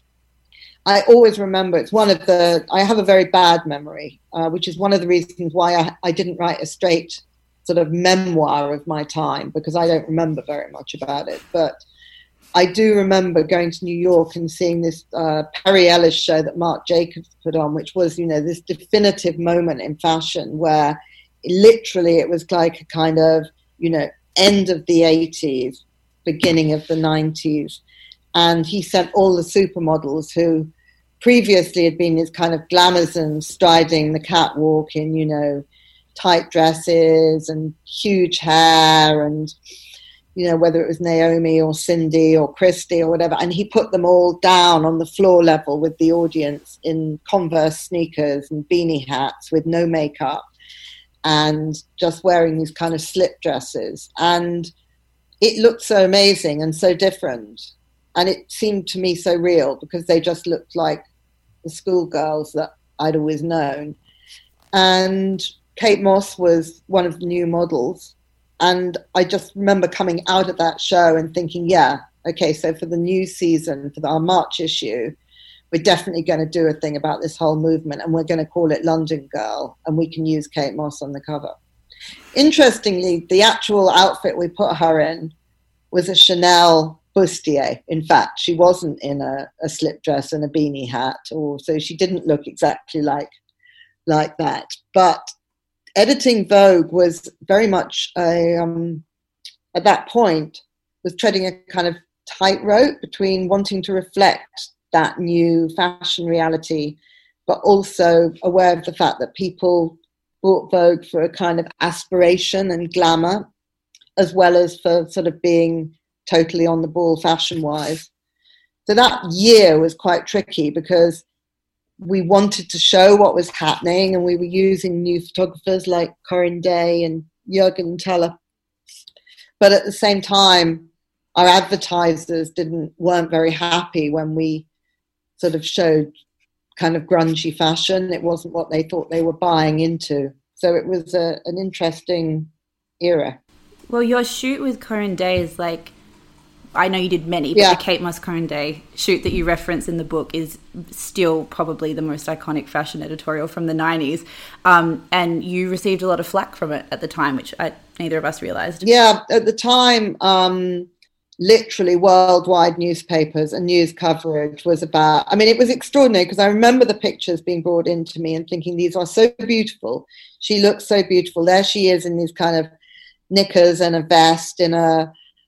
Speaker 9: I always remember, it's one of the, I have a very bad memory, uh, which is one of the reasons why I, I didn't write a straight sort of memoir of my time, because I don't remember very much about it. But I do remember going to New York and seeing this uh, Perry Ellis show that Marc Jacobs put on, which was, you know, this definitive moment in fashion where literally it was like a kind of, you know, end of the eighties, beginning of the nineties. And he sent all the supermodels who previously had been these kind of glamazons striding the catwalk in, you know, tight dresses and huge hair, and, you know, whether it was Naomi or Cindy or Christy or whatever. And he put them all down on the floor level with the audience in Converse sneakers and beanie hats with no makeup and just wearing these kind of slip dresses. And it looked so amazing and so different. And it seemed to me so real because they just looked like the schoolgirls that I'd always known. And Kate Moss was one of the new models. And I just remember coming out of that show and thinking, yeah, okay, so for the new season, for our March issue, we're definitely going to do a thing about this whole movement, and we're going to call it London Girl, and we can use Kate Moss on the cover. Interestingly, the actual outfit we put her in was a Chanel bustier. In fact, she wasn't in a, a slip dress and a beanie hat, or so she didn't look exactly like like that. But editing Vogue was very much a, um, at that point, was treading a kind of tightrope between wanting to reflect that new fashion reality, but also aware of the fact that people bought Vogue for a kind of aspiration and glamour, as well as for sort of being totally on the ball fashion-wise. So that year was quite tricky because we wanted to show what was happening, and we were using new photographers like Corinne Day and Jürgen Teller. But at the same time, our advertisers didn't weren't very happy when we sort of showed kind of grungy fashion. It wasn't what they thought they were buying into. So it was a, an interesting era.
Speaker 8: Well, your shoot with Corinne Day is like, I know you did many, but
Speaker 9: yeah.
Speaker 8: the Kate Moss Corinne Day shoot that you reference in the book is still probably the most iconic fashion editorial from the nineties. Um, and you received a lot of flack from it at the time, which I, neither of us realised.
Speaker 9: Yeah, at the time, um, literally worldwide newspapers and news coverage was about, I mean, it was extraordinary because I remember the pictures being brought into me and thinking, these are so beautiful. She looks so beautiful. There she is in these kind of knickers and a vest in a,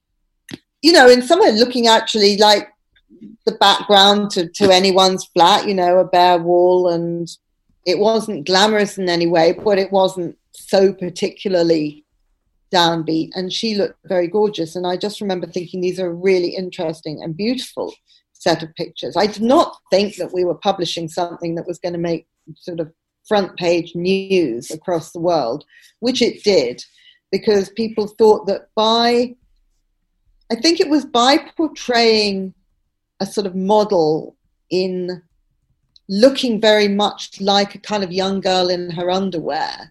Speaker 9: you know, in somewhere looking actually like the background to, to anyone's flat, you know, a bare wall. And it wasn't glamorous in any way, but it wasn't so particularly downbeat. And she looked very gorgeous. And I just remember thinking these are a really interesting and beautiful set of pictures. I did not think that we were publishing something that was going to make sort of front page news across the world, which it did, because people thought that by, I think it was by portraying a sort of model in looking very much like a kind of young girl in her underwear,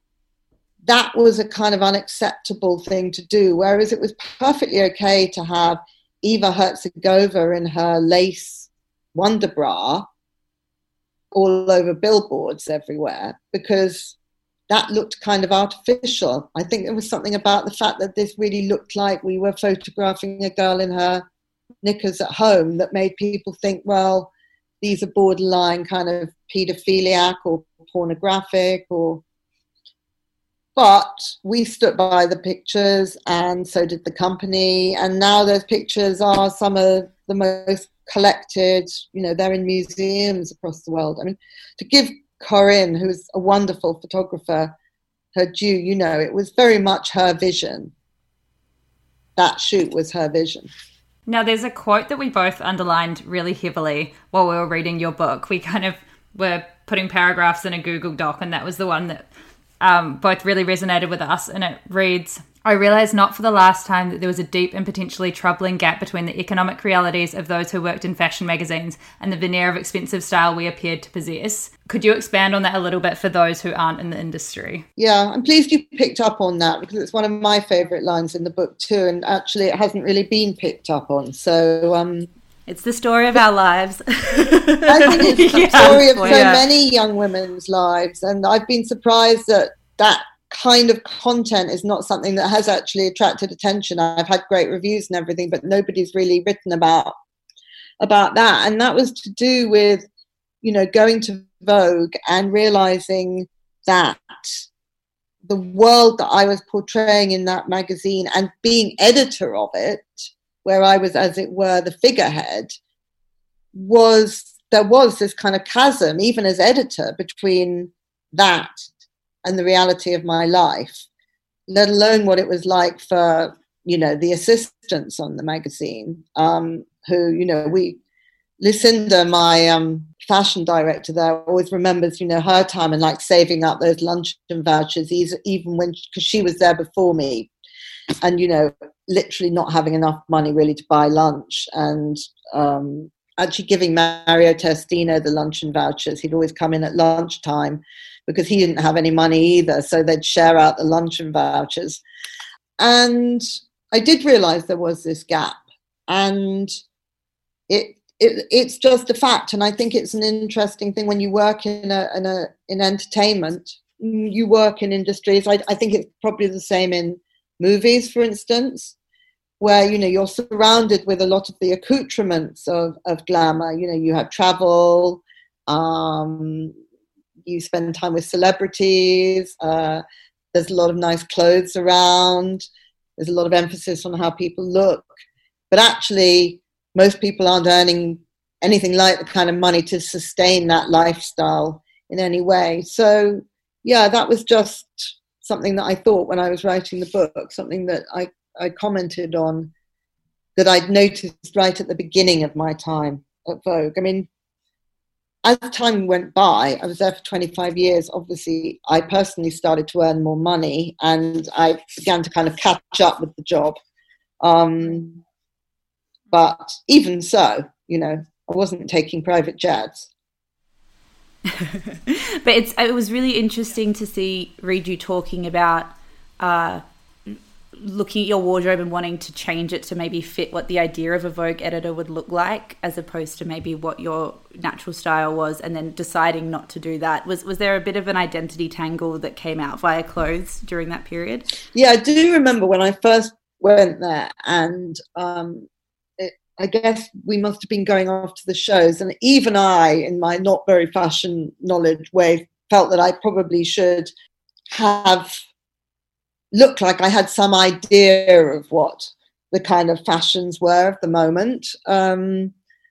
Speaker 9: that was a kind of unacceptable thing to do, whereas it was perfectly okay to have Eva Herzegovina in her lace Wonder Bra all over billboards everywhere, because that looked kind of artificial. I think there was something about the fact that this really looked like we were photographing a girl in her knickers at home that made people think, well, these are borderline kind of paedophiliac or pornographic or... But we stood by the pictures, and so did the company. And now those pictures are some of the most collected, you know, they're in museums across the world. I mean, to give Corinne, who's a wonderful photographer, her due, you know, it was very much her vision. That shoot was her vision.
Speaker 7: Now, there's a quote that we both underlined really heavily while we were reading your book. We kind of were putting paragraphs in a Google Doc, and that was the one that Um, both really resonated with us, and it reads, "I realised not for the last time that there was a deep and potentially troubling gap between the economic realities of those who worked in fashion magazines and the veneer of expensive style we appeared to possess." Could you expand on that a little bit for those who aren't in the industry?
Speaker 9: Yeah, I'm pleased you picked up on that, because it's one of my favourite lines in the book too, and actually it hasn't really been picked up on. So um,
Speaker 8: it's the story of our lives.
Speaker 9: I think it's the
Speaker 8: yeah,
Speaker 9: story of so
Speaker 8: yeah.
Speaker 9: many young women's lives, and I've been surprised that that kind of content is not something that has actually attracted attention. I've had great reviews and everything, but nobody's really written about about that. And that was to do with, you know, going to Vogue and realizing that the world that I was portraying in that magazine and being editor of it, where I was, as it were, the figurehead, was there was this kind of chasm, even as editor, between that and the reality of my life, let alone what it was like for, you know, the assistants on the magazine, um, who, you know, we, Lucinda, my um, fashion director there, always remembers, you know, her time and like saving up those luncheon vouchers, even when, because she was there before me, and, you know, literally not having enough money really to buy lunch, and um, actually giving Mario Testino the luncheon vouchers. He'd always come in at lunchtime because he didn't have any money either, so they'd share out the luncheon vouchers. And I did realize there was this gap, and it, it it's just a fact. And I think it's an interesting thing when you work in a in a in entertainment, you work in industries. I, I think it's probably the same in movies, for instance, where, you know, you're surrounded with a lot of the accoutrements of, of glamour. You know, you have travel, um, you spend time with celebrities, uh, there's a lot of nice clothes around, there's a lot of emphasis on how people look. But actually, most people aren't earning anything like the kind of money to sustain that lifestyle in any way. So, yeah, that was just something that I thought when I was writing the book, something that I, I commented on, that I'd noticed right at the beginning of my time at Vogue. I mean, as time went by, I was there for twenty-five years. Obviously, I personally started to earn more money, and I began to kind of catch up with the job. Um, but even so, you know, I wasn't taking private jets.
Speaker 8: But it's it was really interesting to see read you talking about uh, looking at your wardrobe and wanting to change it to maybe fit what the idea of a Vogue editor would look like, as opposed to maybe what your natural style was, and then deciding not to do that. Was was there a bit of an identity tangle that came out via clothes during that period?
Speaker 9: Yeah, I do remember when I first went there, and um, it, I guess we must have been going off to the shows, and even I, in my not very fashion knowledge way, felt that I probably should have looked like I had some idea of what the kind of fashions were of the moment, um,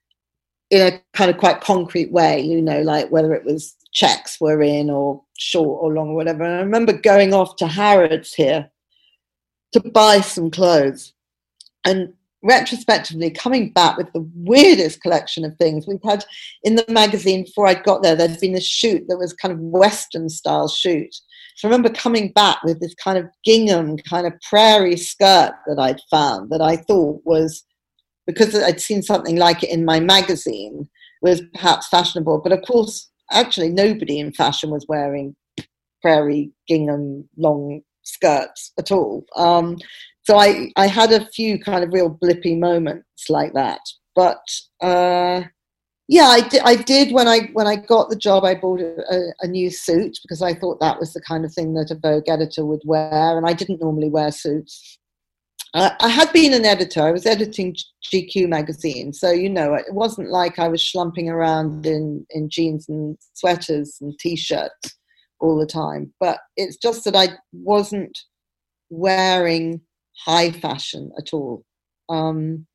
Speaker 9: in a kind of quite concrete way, you know, like whether it was checks were in or short or long or whatever. And I remember going off to Harrods here to buy some clothes, and retrospectively coming back with the weirdest collection of things. We've had in the magazine, before I got there, there'd been a shoot that was kind of Western style shoot. So I remember coming back with this kind of gingham kind of prairie skirt that I'd found, that I thought was, because I'd seen something like it in my magazine, was perhaps fashionable. But of course, actually nobody in fashion was wearing prairie gingham long skirts at all. Um, so I, I had a few kind of real blippy moments like that. But uh, yeah, I did, I did when I when I got the job, I bought a, a new suit, because I thought that was the kind of thing that a Vogue editor would wear, and I didn't normally wear suits. Uh, I had been an editor. I was editing G Q magazine, so, you know, it wasn't like I was schlumping around in, in jeans and sweaters and T-shirts all the time. But it's just that I wasn't wearing high fashion at all. Um,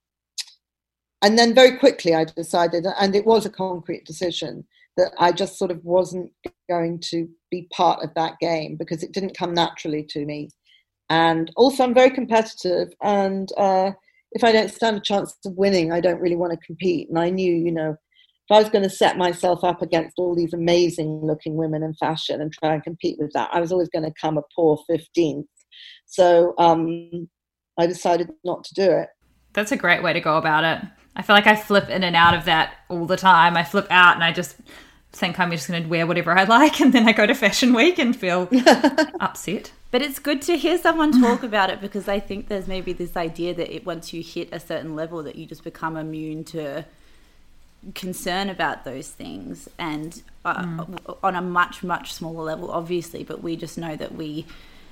Speaker 9: and then very quickly I decided, and it was a concrete decision, that I just sort of wasn't going to be part of that game, because it didn't come naturally to me. And also I'm very competitive, and uh, if I don't stand a chance of winning, I don't really want to compete. And I knew, you know, if I was going to set myself up against all these amazing looking women in fashion and try and compete with that, I was always going to come a poor fifteenth. So um, I decided not to do it.
Speaker 7: That's a great way to go about it. I feel like I flip in and out of that all the time. I flip out and I just think I'm just going to wear whatever I like, and then I go to Fashion Week and feel upset.
Speaker 8: But it's good to hear someone talk about it, because I think there's maybe this idea that it, once you hit a certain level, that you just become immune to concern about those things, and uh, mm. on a much much smaller level, obviously. But we just know that we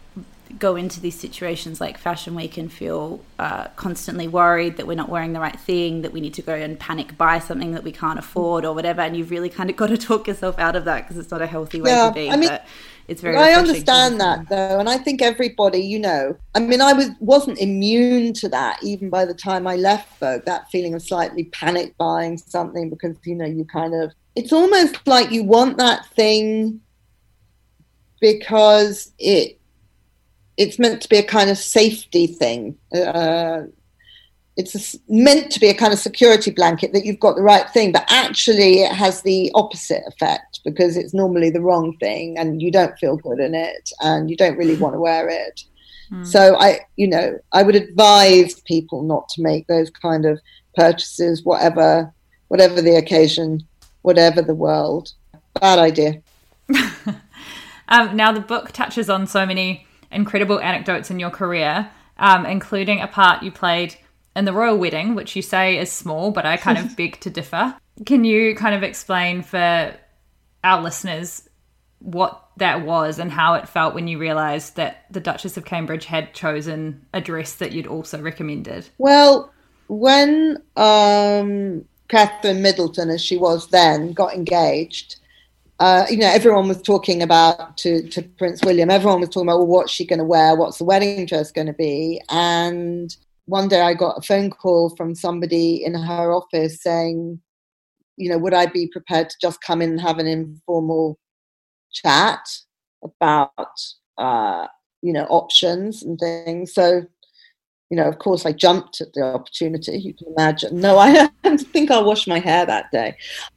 Speaker 8: go into these situations like Fashion Week and feel uh, constantly worried that we're not wearing the right thing, that we need to go and panic buy something that we can't afford or whatever. And you've really kind of got to talk yourself out of that because it's not a healthy way
Speaker 9: yeah,
Speaker 8: to be.
Speaker 9: I mean,
Speaker 8: but it's very
Speaker 9: I understand that though. And I think everybody, you know, I mean, I was, wasn't immune to that even by the time I left Vogue, that feeling of slightly panic buying something because, you know, you kind of, it's almost like you want that thing because it, it's meant to be a kind of safety thing. Uh, it's a, meant to be a kind of security blanket that you've got the right thing, but actually it has the opposite effect because it's normally the wrong thing and you don't feel good in it and you don't really want to wear it. Mm. So I, you know, I would advise people not to make those kind of purchases, whatever, whatever the occasion, whatever the world. Bad idea.
Speaker 7: um, now the book touches on so many incredible anecdotes in your career, um, including a part you played in the royal wedding, which you say is small, but I kind of beg to differ. Can you kind of explain for our listeners what that was and how it felt when you realised that the Duchess of Cambridge had chosen a dress that you'd also recommended?
Speaker 9: Well, when um, Catherine Middleton, as she was then, got engaged, Uh, you know, everyone was talking about to, to Prince William, everyone was talking about, well, what's she going to wear? What's the wedding dress going to be? And one day I got a phone call from somebody in her office saying, you know, would I be prepared to just come in and have an informal chat about, uh, you know, options and things? So, you know, of course I jumped at the opportunity, you can imagine. No, I don't think I'll wash my hair that day.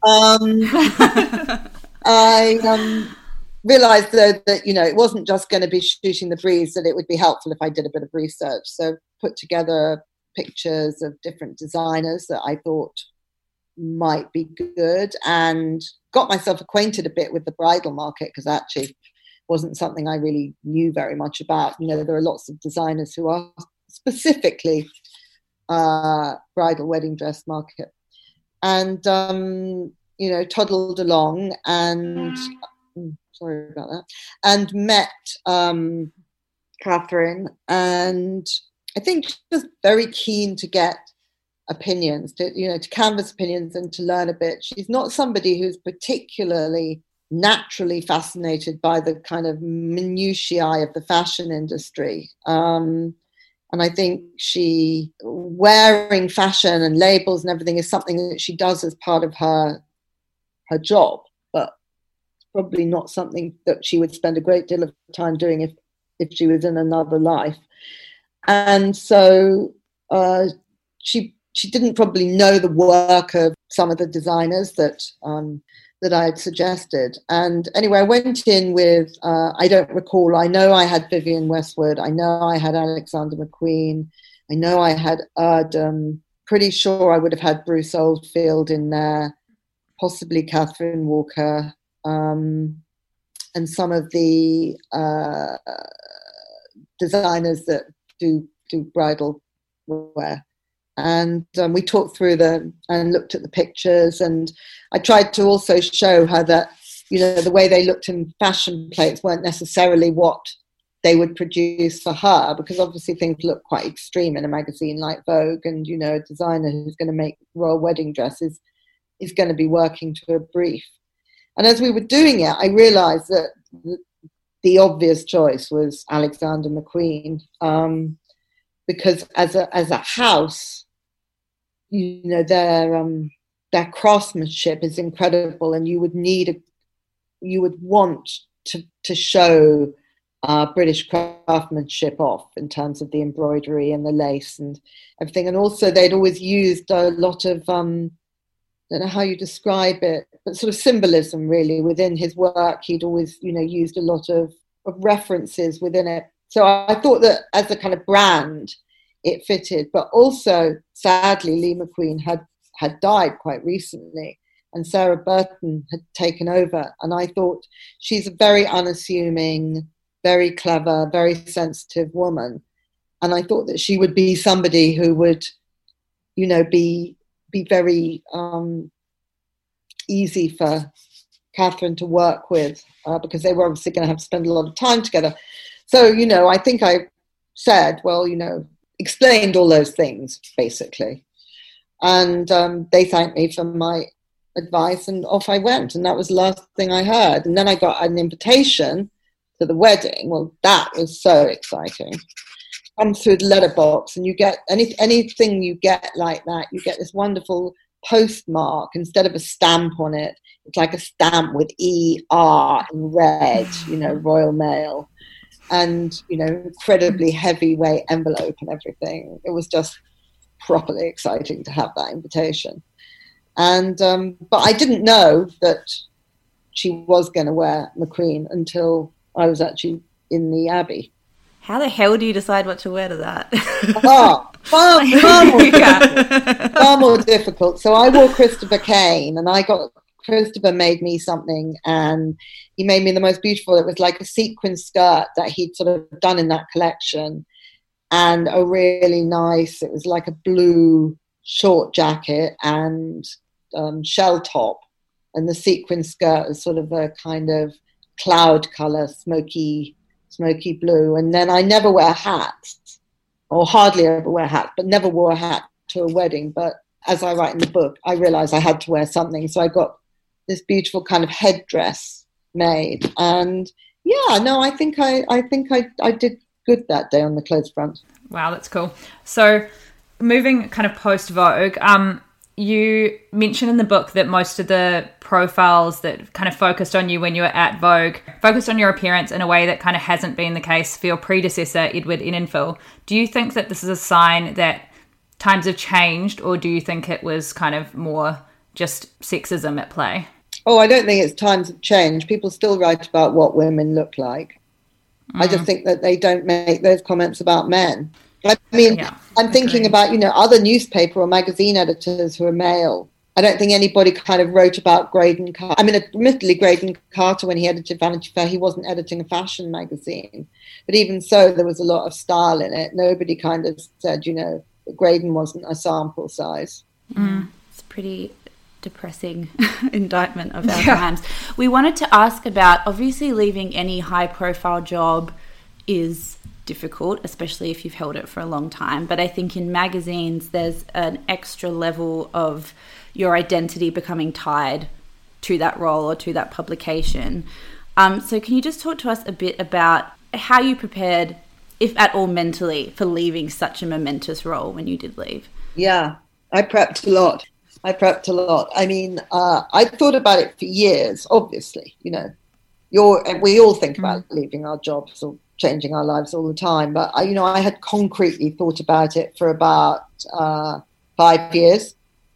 Speaker 9: Um I um, realised, though, that, you know, it wasn't just going to be shooting the breeze, that it would be helpful if I did a bit of research. So put together pictures of different designers that I thought might be good and got myself acquainted a bit with the bridal market because actually wasn't something I really knew very much about. You know, there are lots of designers who are specifically uh, bridal wedding dress market. And... Um, you know, toddled along and, oh, sorry about that, and met um, Catherine, and I think she was very keen to get opinions, to, you know, to canvass opinions and to learn a bit. She's not somebody who's particularly naturally fascinated by the kind of minutiae of the fashion industry. Um, and I think she, wearing fashion and labels and everything is something that she does as part of her her job, but probably not something that she would spend a great deal of time doing if, if she was in another life. And so uh, she she didn't probably know the work of some of the designers that um, that I had suggested. And anyway, I went in with, uh, I don't recall, I know I had Vivienne Westwood, I know I had Alexander McQueen, I know I had Erdem, pretty sure I would have had Bruce Oldfield in there, possibly Catherine Walker, um, and some of the uh, designers that do do bridal wear. And um, we talked through them and looked at the pictures. And I tried to also show her that, you know, the way they looked in fashion plates weren't necessarily what they would produce for her, because obviously things look quite extreme in a magazine like Vogue. And, you know, a designer who's going to make royal wedding dresses is going to be working to a brief. And as we were doing it, I realized that the obvious choice was Alexander McQueen, um, because as a as a house, you know, their um, their craftsmanship is incredible, and you would need a, you would want to to show uh, British craftsmanship off in terms of the embroidery and the lace and everything. And also, they'd always used a lot of um, I don't know how you describe it, but sort of symbolism really within his work. He'd always, you know, used a lot of, of references within it. So I thought that as a kind of brand, it fitted. But also, sadly, Lee McQueen had, had died quite recently, and Sarah Burton had taken over. And I thought she's a very unassuming, very clever, very sensitive woman. And I thought that she would be somebody who would, you know, be be very um, easy for Catherine to work with, uh, because they were obviously going to have to spend a lot of time together. So, you know, I think I said, well, you know, explained all those things, basically. And um, they thanked me for my advice, and off I went. And that was the last thing I heard. And then I got an invitation to the wedding. Well, that was so exciting. Come through the letterbox, and you get any anything you get like that, you get this wonderful postmark. Instead of a stamp on it, it's like a stamp with E R in red, you know, Royal Mail. And, you know, incredibly heavyweight envelope and everything. It was just properly exciting to have that invitation. And, um, but I didn't know that she was going to wear McQueen until I was actually in the Abbey.
Speaker 8: How the hell do you decide what to wear to that?
Speaker 9: Oh, far, far, more difficult, far more difficult. So I wore Christopher Kane, and I got, Christopher made me something, and he made me the most beautiful. It was like a sequin skirt that he'd sort of done in that collection, and a really nice, it was like a blue short jacket and um, shell top, and the sequin skirt was sort of a kind of cloud colour, smoky, smoky blue. And then I never wear hats, or hardly ever wear hats, but never wore a hat to a wedding. But as I write in the book, I realised I had to wear something, so I got this beautiful kind of headdress made. And yeah, no, I think I, I think I, I did good that day on the clothes front.
Speaker 7: Wow, that's cool. So moving kind of post Vogue, um, you mentioned in the book that most of the profiles that kind of focused on you when you were at Vogue focused on your appearance in a way that kind of hasn't been the case for your predecessor, Edward Enninful. Do you think that this is a sign that times have changed, or do you think it was kind of more just sexism at play?
Speaker 9: Oh, I don't think it's times have changed. People still write about what women look like. Mm. I just think that they don't make those comments about men. I mean, yeah, I'm thinking about, you know, other newspaper or magazine editors who are male. I don't think anybody kind of wrote about Graydon Carter. I mean, admittedly, Graydon Carter, when he edited Vanity Fair, he wasn't editing a fashion magazine. But even so, there was a lot of style in it. Nobody kind of said, you know, that Graydon wasn't a sample size.
Speaker 8: Mm. It's pretty depressing indictment of our yeah. times. We wanted to ask about, obviously leaving any high profile job is difficult, especially if you've held it for a long time. But I think in magazines, there's an extra level of your identity becoming tied to that role or to that publication. Um, so can you just talk to us a bit about how you prepared, if at all mentally, for leaving such a momentous role when you did leave?
Speaker 9: Yeah, I prepped a lot. I prepped a lot. I mean, uh, I thought about it for years, obviously, you know. You're, we all think about mm. leaving our jobs or changing our lives all the time. But, I, you know, I had concretely thought about it for about uh, five years.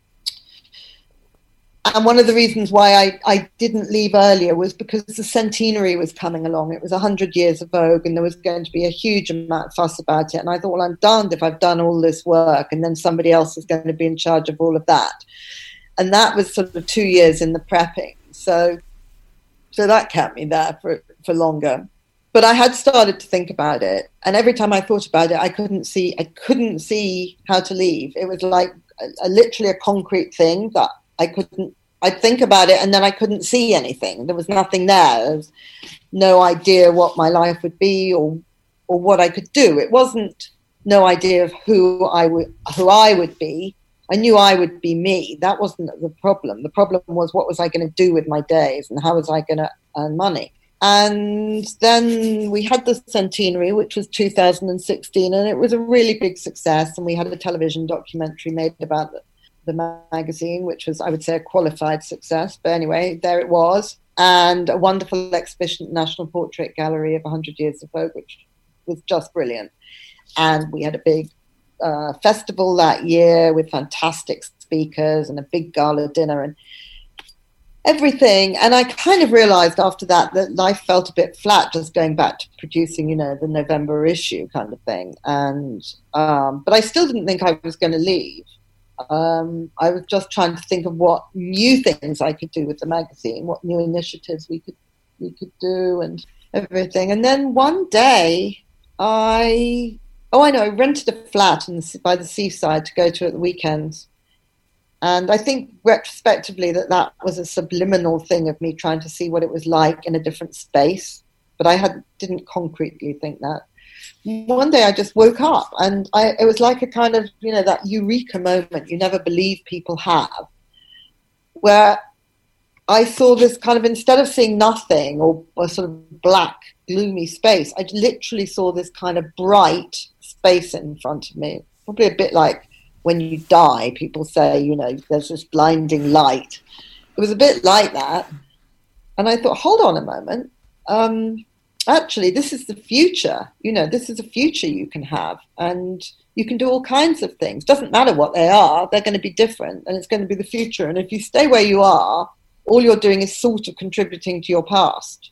Speaker 9: And one of the reasons why I, I didn't leave earlier was because the centenary was coming along. It was one hundred years of Vogue, and there was going to be a huge amount of fuss about it. And I thought, well, I'm darned if I've done all this work and then somebody else is going to be in charge of all of that. And that was sort of two years in the prepping. So so that kept me there for, for longer. But I had started to think about it. And every time I thought about it, I couldn't see, I couldn't see how to leave. It was like a, a, literally a concrete thing that I couldn't, I'd think about it and then I couldn't see anything. There was nothing there. There was no idea what my life would be or or what I could do. It wasn't no idea of who I would who I would be. I knew I would be me. That wasn't the problem. The problem was, what was I going to do with my days and how was I going to earn money? And then we had the centenary, which was two thousand sixteen, and it was a really big success. And we had a television documentary made about the the magazine, which was, I would say, a qualified success. But anyway, there it was. And a wonderful exhibition at the National Portrait Gallery of one hundred years of Vogue, which was just brilliant. And we had a big uh, festival that year with fantastic speakers and a big gala dinner and everything. And I kind of realized after that that life felt a bit flat, just going back to producing, you know, the November issue kind of thing. And um, but I still didn't think I was going to leave. Um, I was just trying to think of what new things I could do with the magazine, what new initiatives we could we could do and everything. And then one day I, oh, I know, I rented a flat in the, by the seaside to go to at the weekends. And I think retrospectively that that was a subliminal thing of me trying to see what it was like in a different space. but I had didn't concretely think that. One day I just woke up and I, it was like a kind of, you know, that eureka moment you never believe people have, where I saw this kind of, instead of seeing nothing or a sort of black, gloomy space, I literally saw this kind of bright space in front of me. Probably a bit like when you die, people say, you know, there's this blinding light. It was a bit like that. And I thought, hold on a moment. Um, actually, this is the future. You know, this is a future you can have. And you can do all kinds of things. Doesn't matter what they are. They're going to be different. And it's going to be the future. And if you stay where you are, all you're doing is sort of contributing to your past.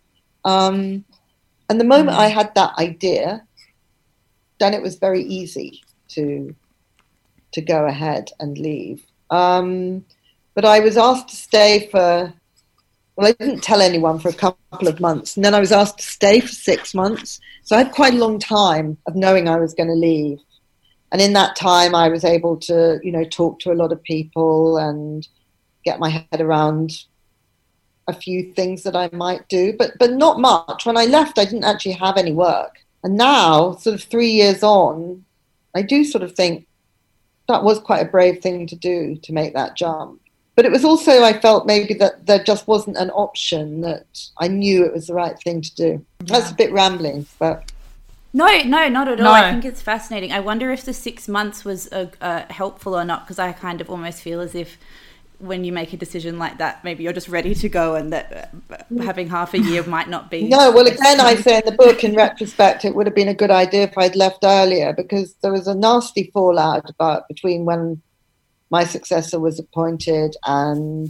Speaker 9: Um, and the moment mm. I had that idea, then it was very easy to to go ahead and leave. Um, but I was asked to stay for, well, I didn't tell anyone for a couple of months. And then I was asked to stay for six months. So I had quite a long time of knowing I was going to leave. And in that time, I was able to, you know, talk to a lot of people and get my head around a few things that I might do, but but not much. When I left, I didn't actually have any work. And now, sort of three years on, I do sort of think that was quite a brave thing to do, to make that jump. But it was also, I felt maybe that there just wasn't an option, that I knew it was the right thing to do. Yeah. That's a bit rambling, but...
Speaker 8: No, no, not at all.
Speaker 7: No.
Speaker 8: I think it's fascinating. I wonder if the six months was uh, uh, helpful or not, because I kind of almost feel as if when you make a decision like that, maybe you're just ready to go, and that uh, having half a year might not be...
Speaker 9: No, well, again, I say in the book, in retrospect, it would have been a good idea if I'd left earlier, because there was a nasty fallout about between when my successor was appointed and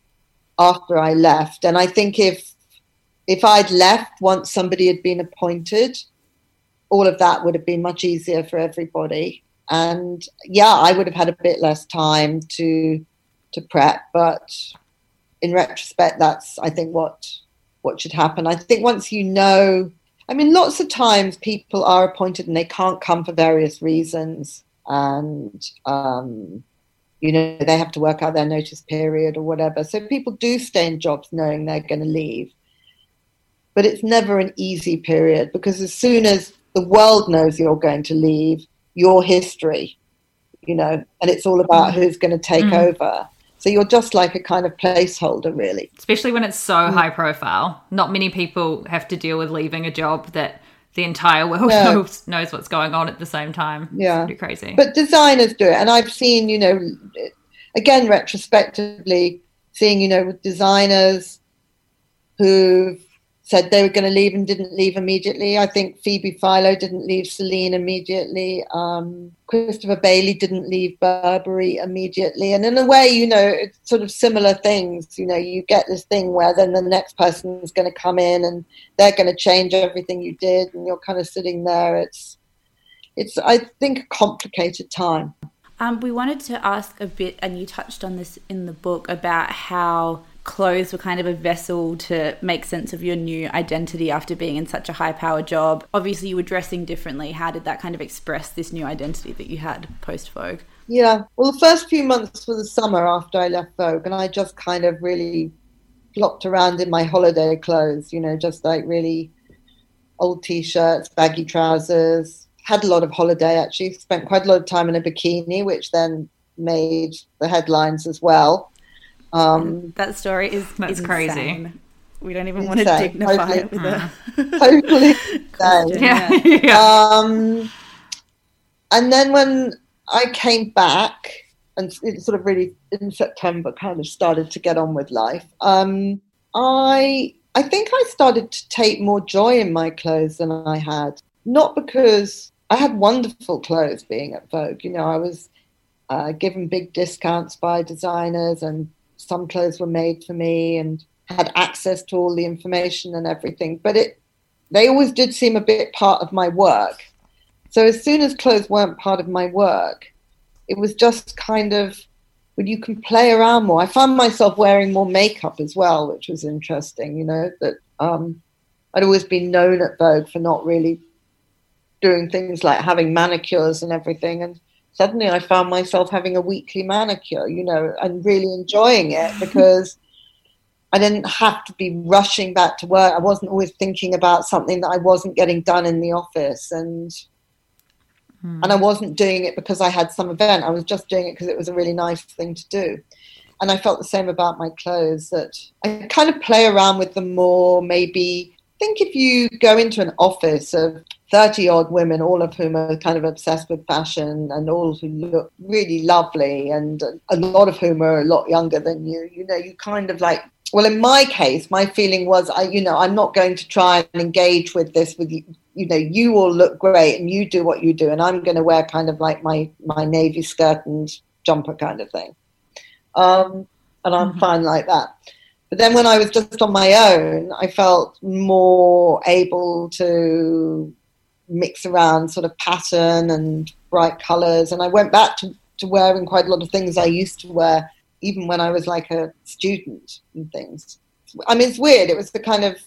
Speaker 9: after I left. And I think if if I'd left once somebody had been appointed, all of that would have been much easier for everybody. And yeah, I would have had a bit less time to to prep, but in retrospect, that's, I think, what what should happen. I think once you know, I mean, lots of times people are appointed and they can't come for various reasons, and um, you know, they have to work out their notice period or whatever. So people do stay in jobs knowing they're going to leave, but it's never an easy period, because as soon as the world knows you're going to leave, your history, you know, and it's all about who's going to take mm. over. So you're just like a kind of placeholder, really.
Speaker 7: Especially when it's so mm. high profile. Not many people have to deal with leaving a job that the entire world no. knows, knows what's going on at the same time.
Speaker 9: Yeah.
Speaker 7: It's pretty crazy.
Speaker 9: But designers do it. And I've seen, you know, again, retrospectively, seeing, you know, with designers who said they were going to leave and didn't leave immediately. I think Phoebe Philo didn't leave Celine immediately. Um, Christopher Bailey didn't leave Burberry immediately. And in a way, you know, it's sort of similar things. You know, you get this thing where then the next person is going to come in and they're going to change everything you did, and you're kind of sitting there. It's, it's I think, a complicated time.
Speaker 8: Um, we wanted to ask a bit, and you touched on this in the book, about how clothes were kind of a vessel to make sense of your new identity after being in such a high-powered job. Obviously, you were dressing differently. How did that kind of express this new identity that you had post-Vogue?
Speaker 9: Yeah, well, the first few months were the summer after I left Vogue, and I just kind of really flopped around in my holiday clothes, you know, just like really old T-shirts, baggy trousers. Had a lot of holiday, actually. Spent quite a lot of time in a bikini, which then made the headlines as well. Um,
Speaker 8: that story is
Speaker 7: that's
Speaker 8: insane.
Speaker 7: Crazy.
Speaker 8: We don't even insane. want to dignify totally, it with
Speaker 9: uh,
Speaker 8: a
Speaker 9: totally insane.
Speaker 7: Yeah. yeah.
Speaker 9: Um, and then when I came back, and it sort of really in September kind of started to get on with life, um, I I think I started to take more joy in my clothes than I had. Not because I had wonderful clothes being at Vogue. You know, I was uh, given big discounts by designers, and some clothes were made for me and had access to all the information and everything. But it, they always did seem a bit part of my work. So as soon as clothes weren't part of my work, it was just kind of, when you can play around more. I found myself wearing more makeup as well, which was interesting, you know, that um, I'd always been known at Vogue for not really doing things like having manicures and everything. And suddenly I found myself having a weekly manicure, you know, and really enjoying it, because I didn't have to be rushing back to work. I wasn't always thinking about something that I wasn't getting done in the office. And mm. and I wasn't doing it because I had some event. I was just doing it because it was a really nice thing to do. And I felt the same about my clothes, that I kind of play around with them more. Maybe think if you go into an office of thirty odd women, all of whom are kind of obsessed with fashion and all who look really lovely, and a lot of whom are a lot younger than you, you know, you kind of like, well, in my case, my feeling was, I, you know, I'm not going to try and engage with this with you. You know, you all look great and you do what you do, and I'm going to wear kind of like my, my navy skirt and jumper kind of thing. Um, and I'm mm-hmm. fine like that. But then when I was just on my own, I felt more able to mix around sort of pattern and bright colours. And I went back to, to wearing quite a lot of things I used to wear, even when I was like a student and things. I mean, it's weird. It was the kind of,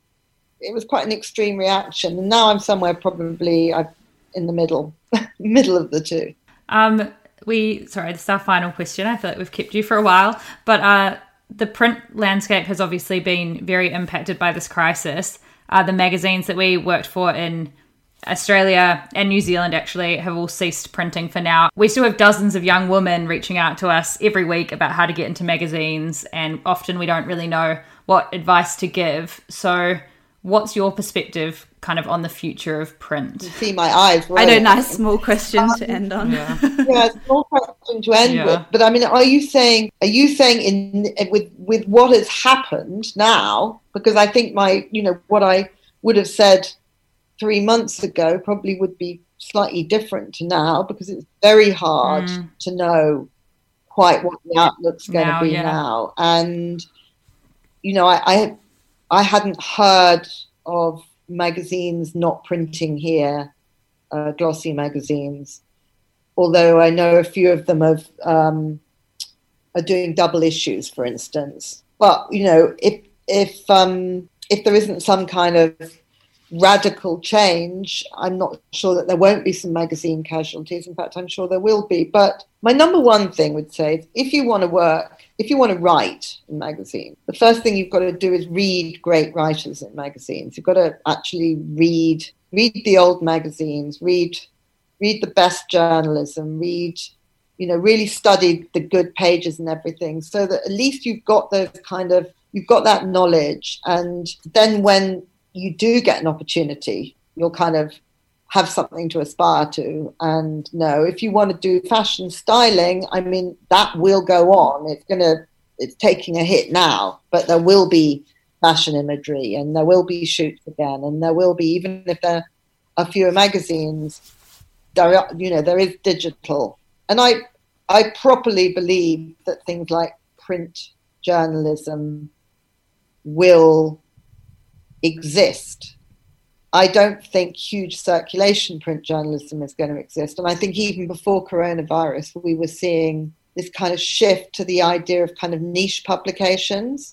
Speaker 9: it was quite an extreme reaction. And now I'm somewhere probably I've, in the middle, middle of the two.
Speaker 7: Um. We, sorry, this is our final question. I feel like we've kept you for a while. But uh, the print landscape has obviously been very impacted by this crisis. Uh, the magazines that we worked for in Australia and New Zealand actually have all ceased printing for now. We still have dozens of young women reaching out to us every week about how to get into magazines, and often we don't really know what advice to give. So what's your perspective kind of on the future of print?
Speaker 9: You see my eyes.
Speaker 8: I know, nice small question um, to end on.
Speaker 9: Yeah, yeah, small question to end
Speaker 7: yeah.
Speaker 9: with. But I mean, are you saying, are you saying in with with what has happened now? Because I think my, you know, what I would have said three months ago probably would be slightly different to now, because it's very hard mm. to know quite what the outlook's going to be yeah. now. And, you know, I, I I hadn't heard of magazines not printing here, uh, glossy magazines, although I know a few of them have, um, are doing double issues, for instance. But, you know, if if um, if there isn't some kind of radical change, I'm not sure that there won't be some magazine casualties. In fact, I'm sure there will be. But my number one thing would say is, if you want to work, if you want to write in magazine, the first thing you've got to do is read great writers in magazines. You've got to actually read read the old magazines, read read the best journalism, read, you know, really study the good pages and everything, so that at least you've got those kind of, you've got that knowledge. And then when you do get an opportunity, you'll kind of have something to aspire to. And no, if you want to do fashion styling, I mean, that will go on. It's going to, it's taking a hit now, but there will be fashion imagery, and there will be shoots again, and there will be, even if there are fewer magazines, there are, you know, there is digital. And I, I properly believe that things like print journalism will exist. I don't think huge circulation print journalism is going to exist. And I think even before coronavirus, we were seeing this kind of shift to the idea of kind of niche publications,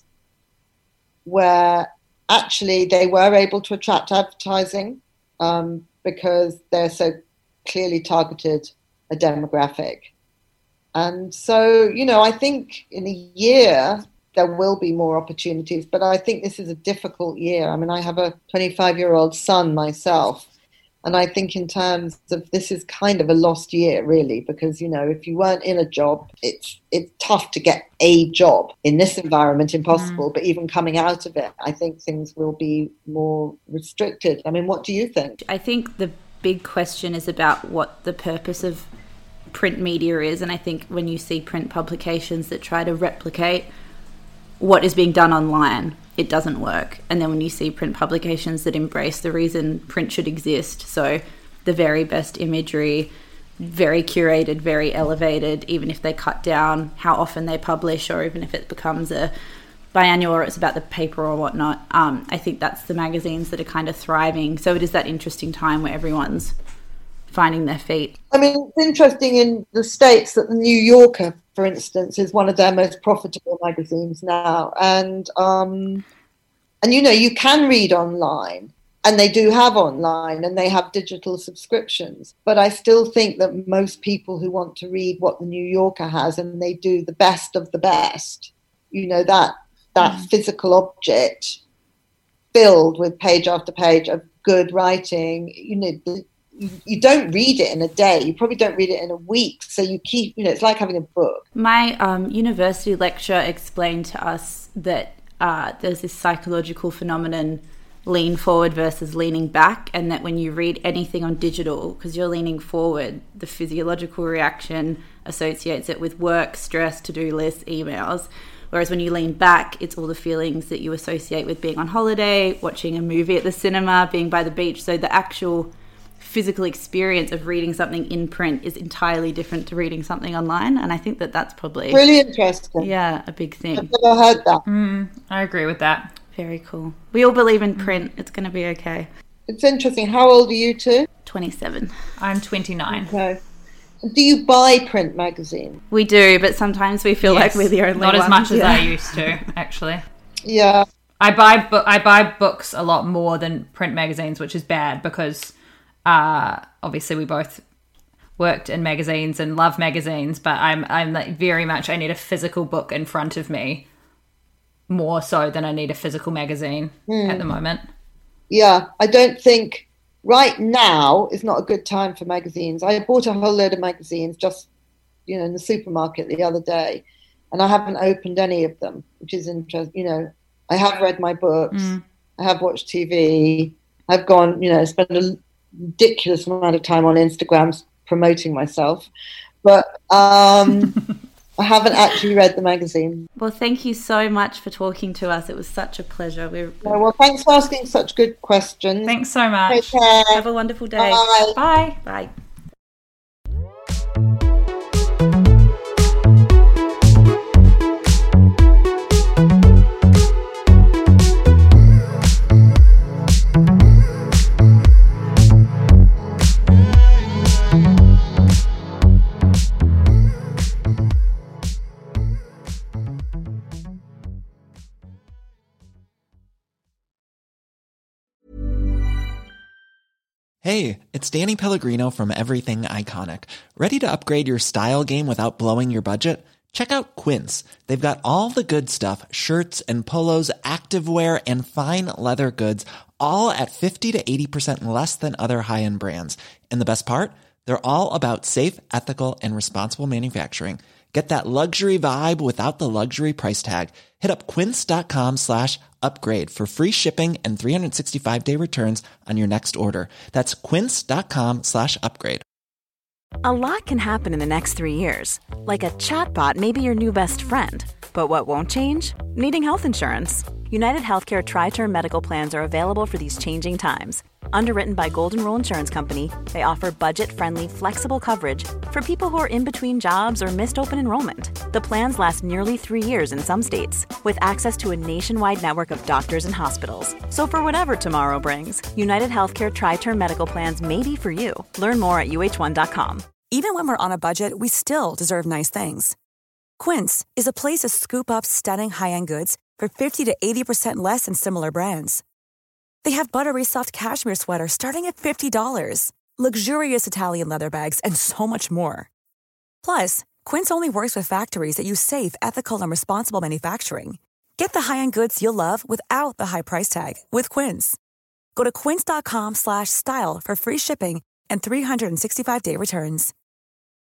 Speaker 9: where actually they were able to attract advertising um, because they're so clearly targeted a demographic. And so, you know, I think in a year there will be more opportunities, but I think this is a difficult year. I mean, I have a twenty-five-year-old son myself, and I think in terms of, this is kind of a lost year, really, because, you know, if you weren't in a job, it's it's tough to get a job in this environment, impossible. Mm. But even coming out of it, I think things will be more restricted. I mean, what do you think?
Speaker 8: I think the big question is about what the purpose of print media is, and I think when you see print publications that try to replicate what is being done online, it doesn't work. And then when you see print publications that embrace the reason print should exist, so the very best imagery, very curated, very elevated, even if they cut down how often they publish, or even if it becomes a biannual or it's about the paper or whatnot, um, I think that's the magazines that are kind of thriving. So it is that interesting time where everyone's finding their feet.
Speaker 9: I mean, it's interesting in the States that the New Yorker, for instance, is one of their most profitable magazines now. And, um, and you know, you can read online, and they do have online, and they have digital subscriptions. But I still think that most people who want to read what the New Yorker has, and they do the best of the best, you know, that that mm. physical object filled with page after page of good writing. You know, the, you don't read it in a day. You probably don't read it in a week. So you keep, you know, it's like having a book.
Speaker 8: My um, university lecturer explained to us that uh, there's this psychological phenomenon, lean forward versus leaning back, and that when you read anything on digital, because you're leaning forward, the physiological reaction associates it with work, stress, to-do lists, emails. Whereas when you lean back, it's all the feelings that you associate with being on holiday, watching a movie at the cinema, being by the beach. So the actual physical experience of reading something in print is entirely different to reading something online. And I think that that's probably
Speaker 9: really interesting.
Speaker 8: Yeah, a big thing.
Speaker 9: I've never heard that.
Speaker 7: Mm, I agree with that.
Speaker 8: Very cool. We all believe in print. It's going to be okay.
Speaker 9: It's interesting. How old are you two?
Speaker 8: twenty-seven.
Speaker 7: I'm twenty-nine.
Speaker 9: Okay. Do you buy print magazines?
Speaker 8: We do, but sometimes we feel
Speaker 7: yes,
Speaker 8: like we're the only
Speaker 7: not
Speaker 8: ones.
Speaker 7: as much as
Speaker 8: yeah.
Speaker 7: I used to, actually.
Speaker 9: Yeah.
Speaker 7: I buy bu- I buy books a lot more than print magazines, which is bad because uh, obviously we both worked in magazines and love magazines, but I'm I'm like very much I need a physical book in front of me more so than I need a physical magazine mm. at the moment.
Speaker 9: Yeah, I don't think right now is not a good time for magazines. I bought a whole load of magazines just, you know, in the supermarket the other day, and I haven't opened any of them, which is interesting. You know, I have read my books, mm. I have watched T V, I've gone, you know, spent a ridiculous amount of time on Instagram promoting myself, but um, I haven't actually read the magazine.
Speaker 8: Well, thank you so much for talking to us. It was such a pleasure. We're, we're...
Speaker 9: Well, thanks for asking such good questions.
Speaker 7: Thanks so much.
Speaker 9: Take care.
Speaker 8: Have a wonderful day.
Speaker 9: Bye.
Speaker 7: Bye.
Speaker 8: Bye.
Speaker 10: Hey, it's Danny Pellegrino from Everything Iconic. Ready to upgrade your style game without blowing your budget? Check out Quince. They've got all the good stuff, shirts and polos, activewear, and fine leather goods, all at fifty to eighty percent less than other high-end brands. And the best part? They're all about safe, ethical, and responsible manufacturing. Get that luxury vibe without the luxury price tag. Hit up quince.com slash upgrade for free shipping and three sixty-five day returns on your next order. That's quince.com slash upgrade.
Speaker 12: A lot can happen in the next three years. Like a chatbot may be your new best friend. But what won't change? Needing health insurance. United Healthcare Tri-Term Medical Plans are available for these changing times. Underwritten by Golden Rule Insurance Company, they offer budget-friendly, flexible coverage for people who are in between jobs or missed open enrollment. The plans last nearly three years in some states, with access to a nationwide network of doctors and hospitals. So for whatever tomorrow brings, United Healthcare Tri-Term Medical Plans may be for you. Learn more at U H one dot com.
Speaker 13: Even when we're on a budget, we still deserve nice things. Quince is a place to scoop up stunning high-end goods for fifty to eighty percent less than similar brands. They have buttery soft cashmere sweaters starting at fifty dollars, luxurious Italian leather bags, and so much more. Plus, Quince only works with factories that use safe, ethical, and responsible manufacturing. Get the high-end goods you'll love without the high price tag with Quince. Go to quince.com slash style for free shipping and three sixty-five day returns.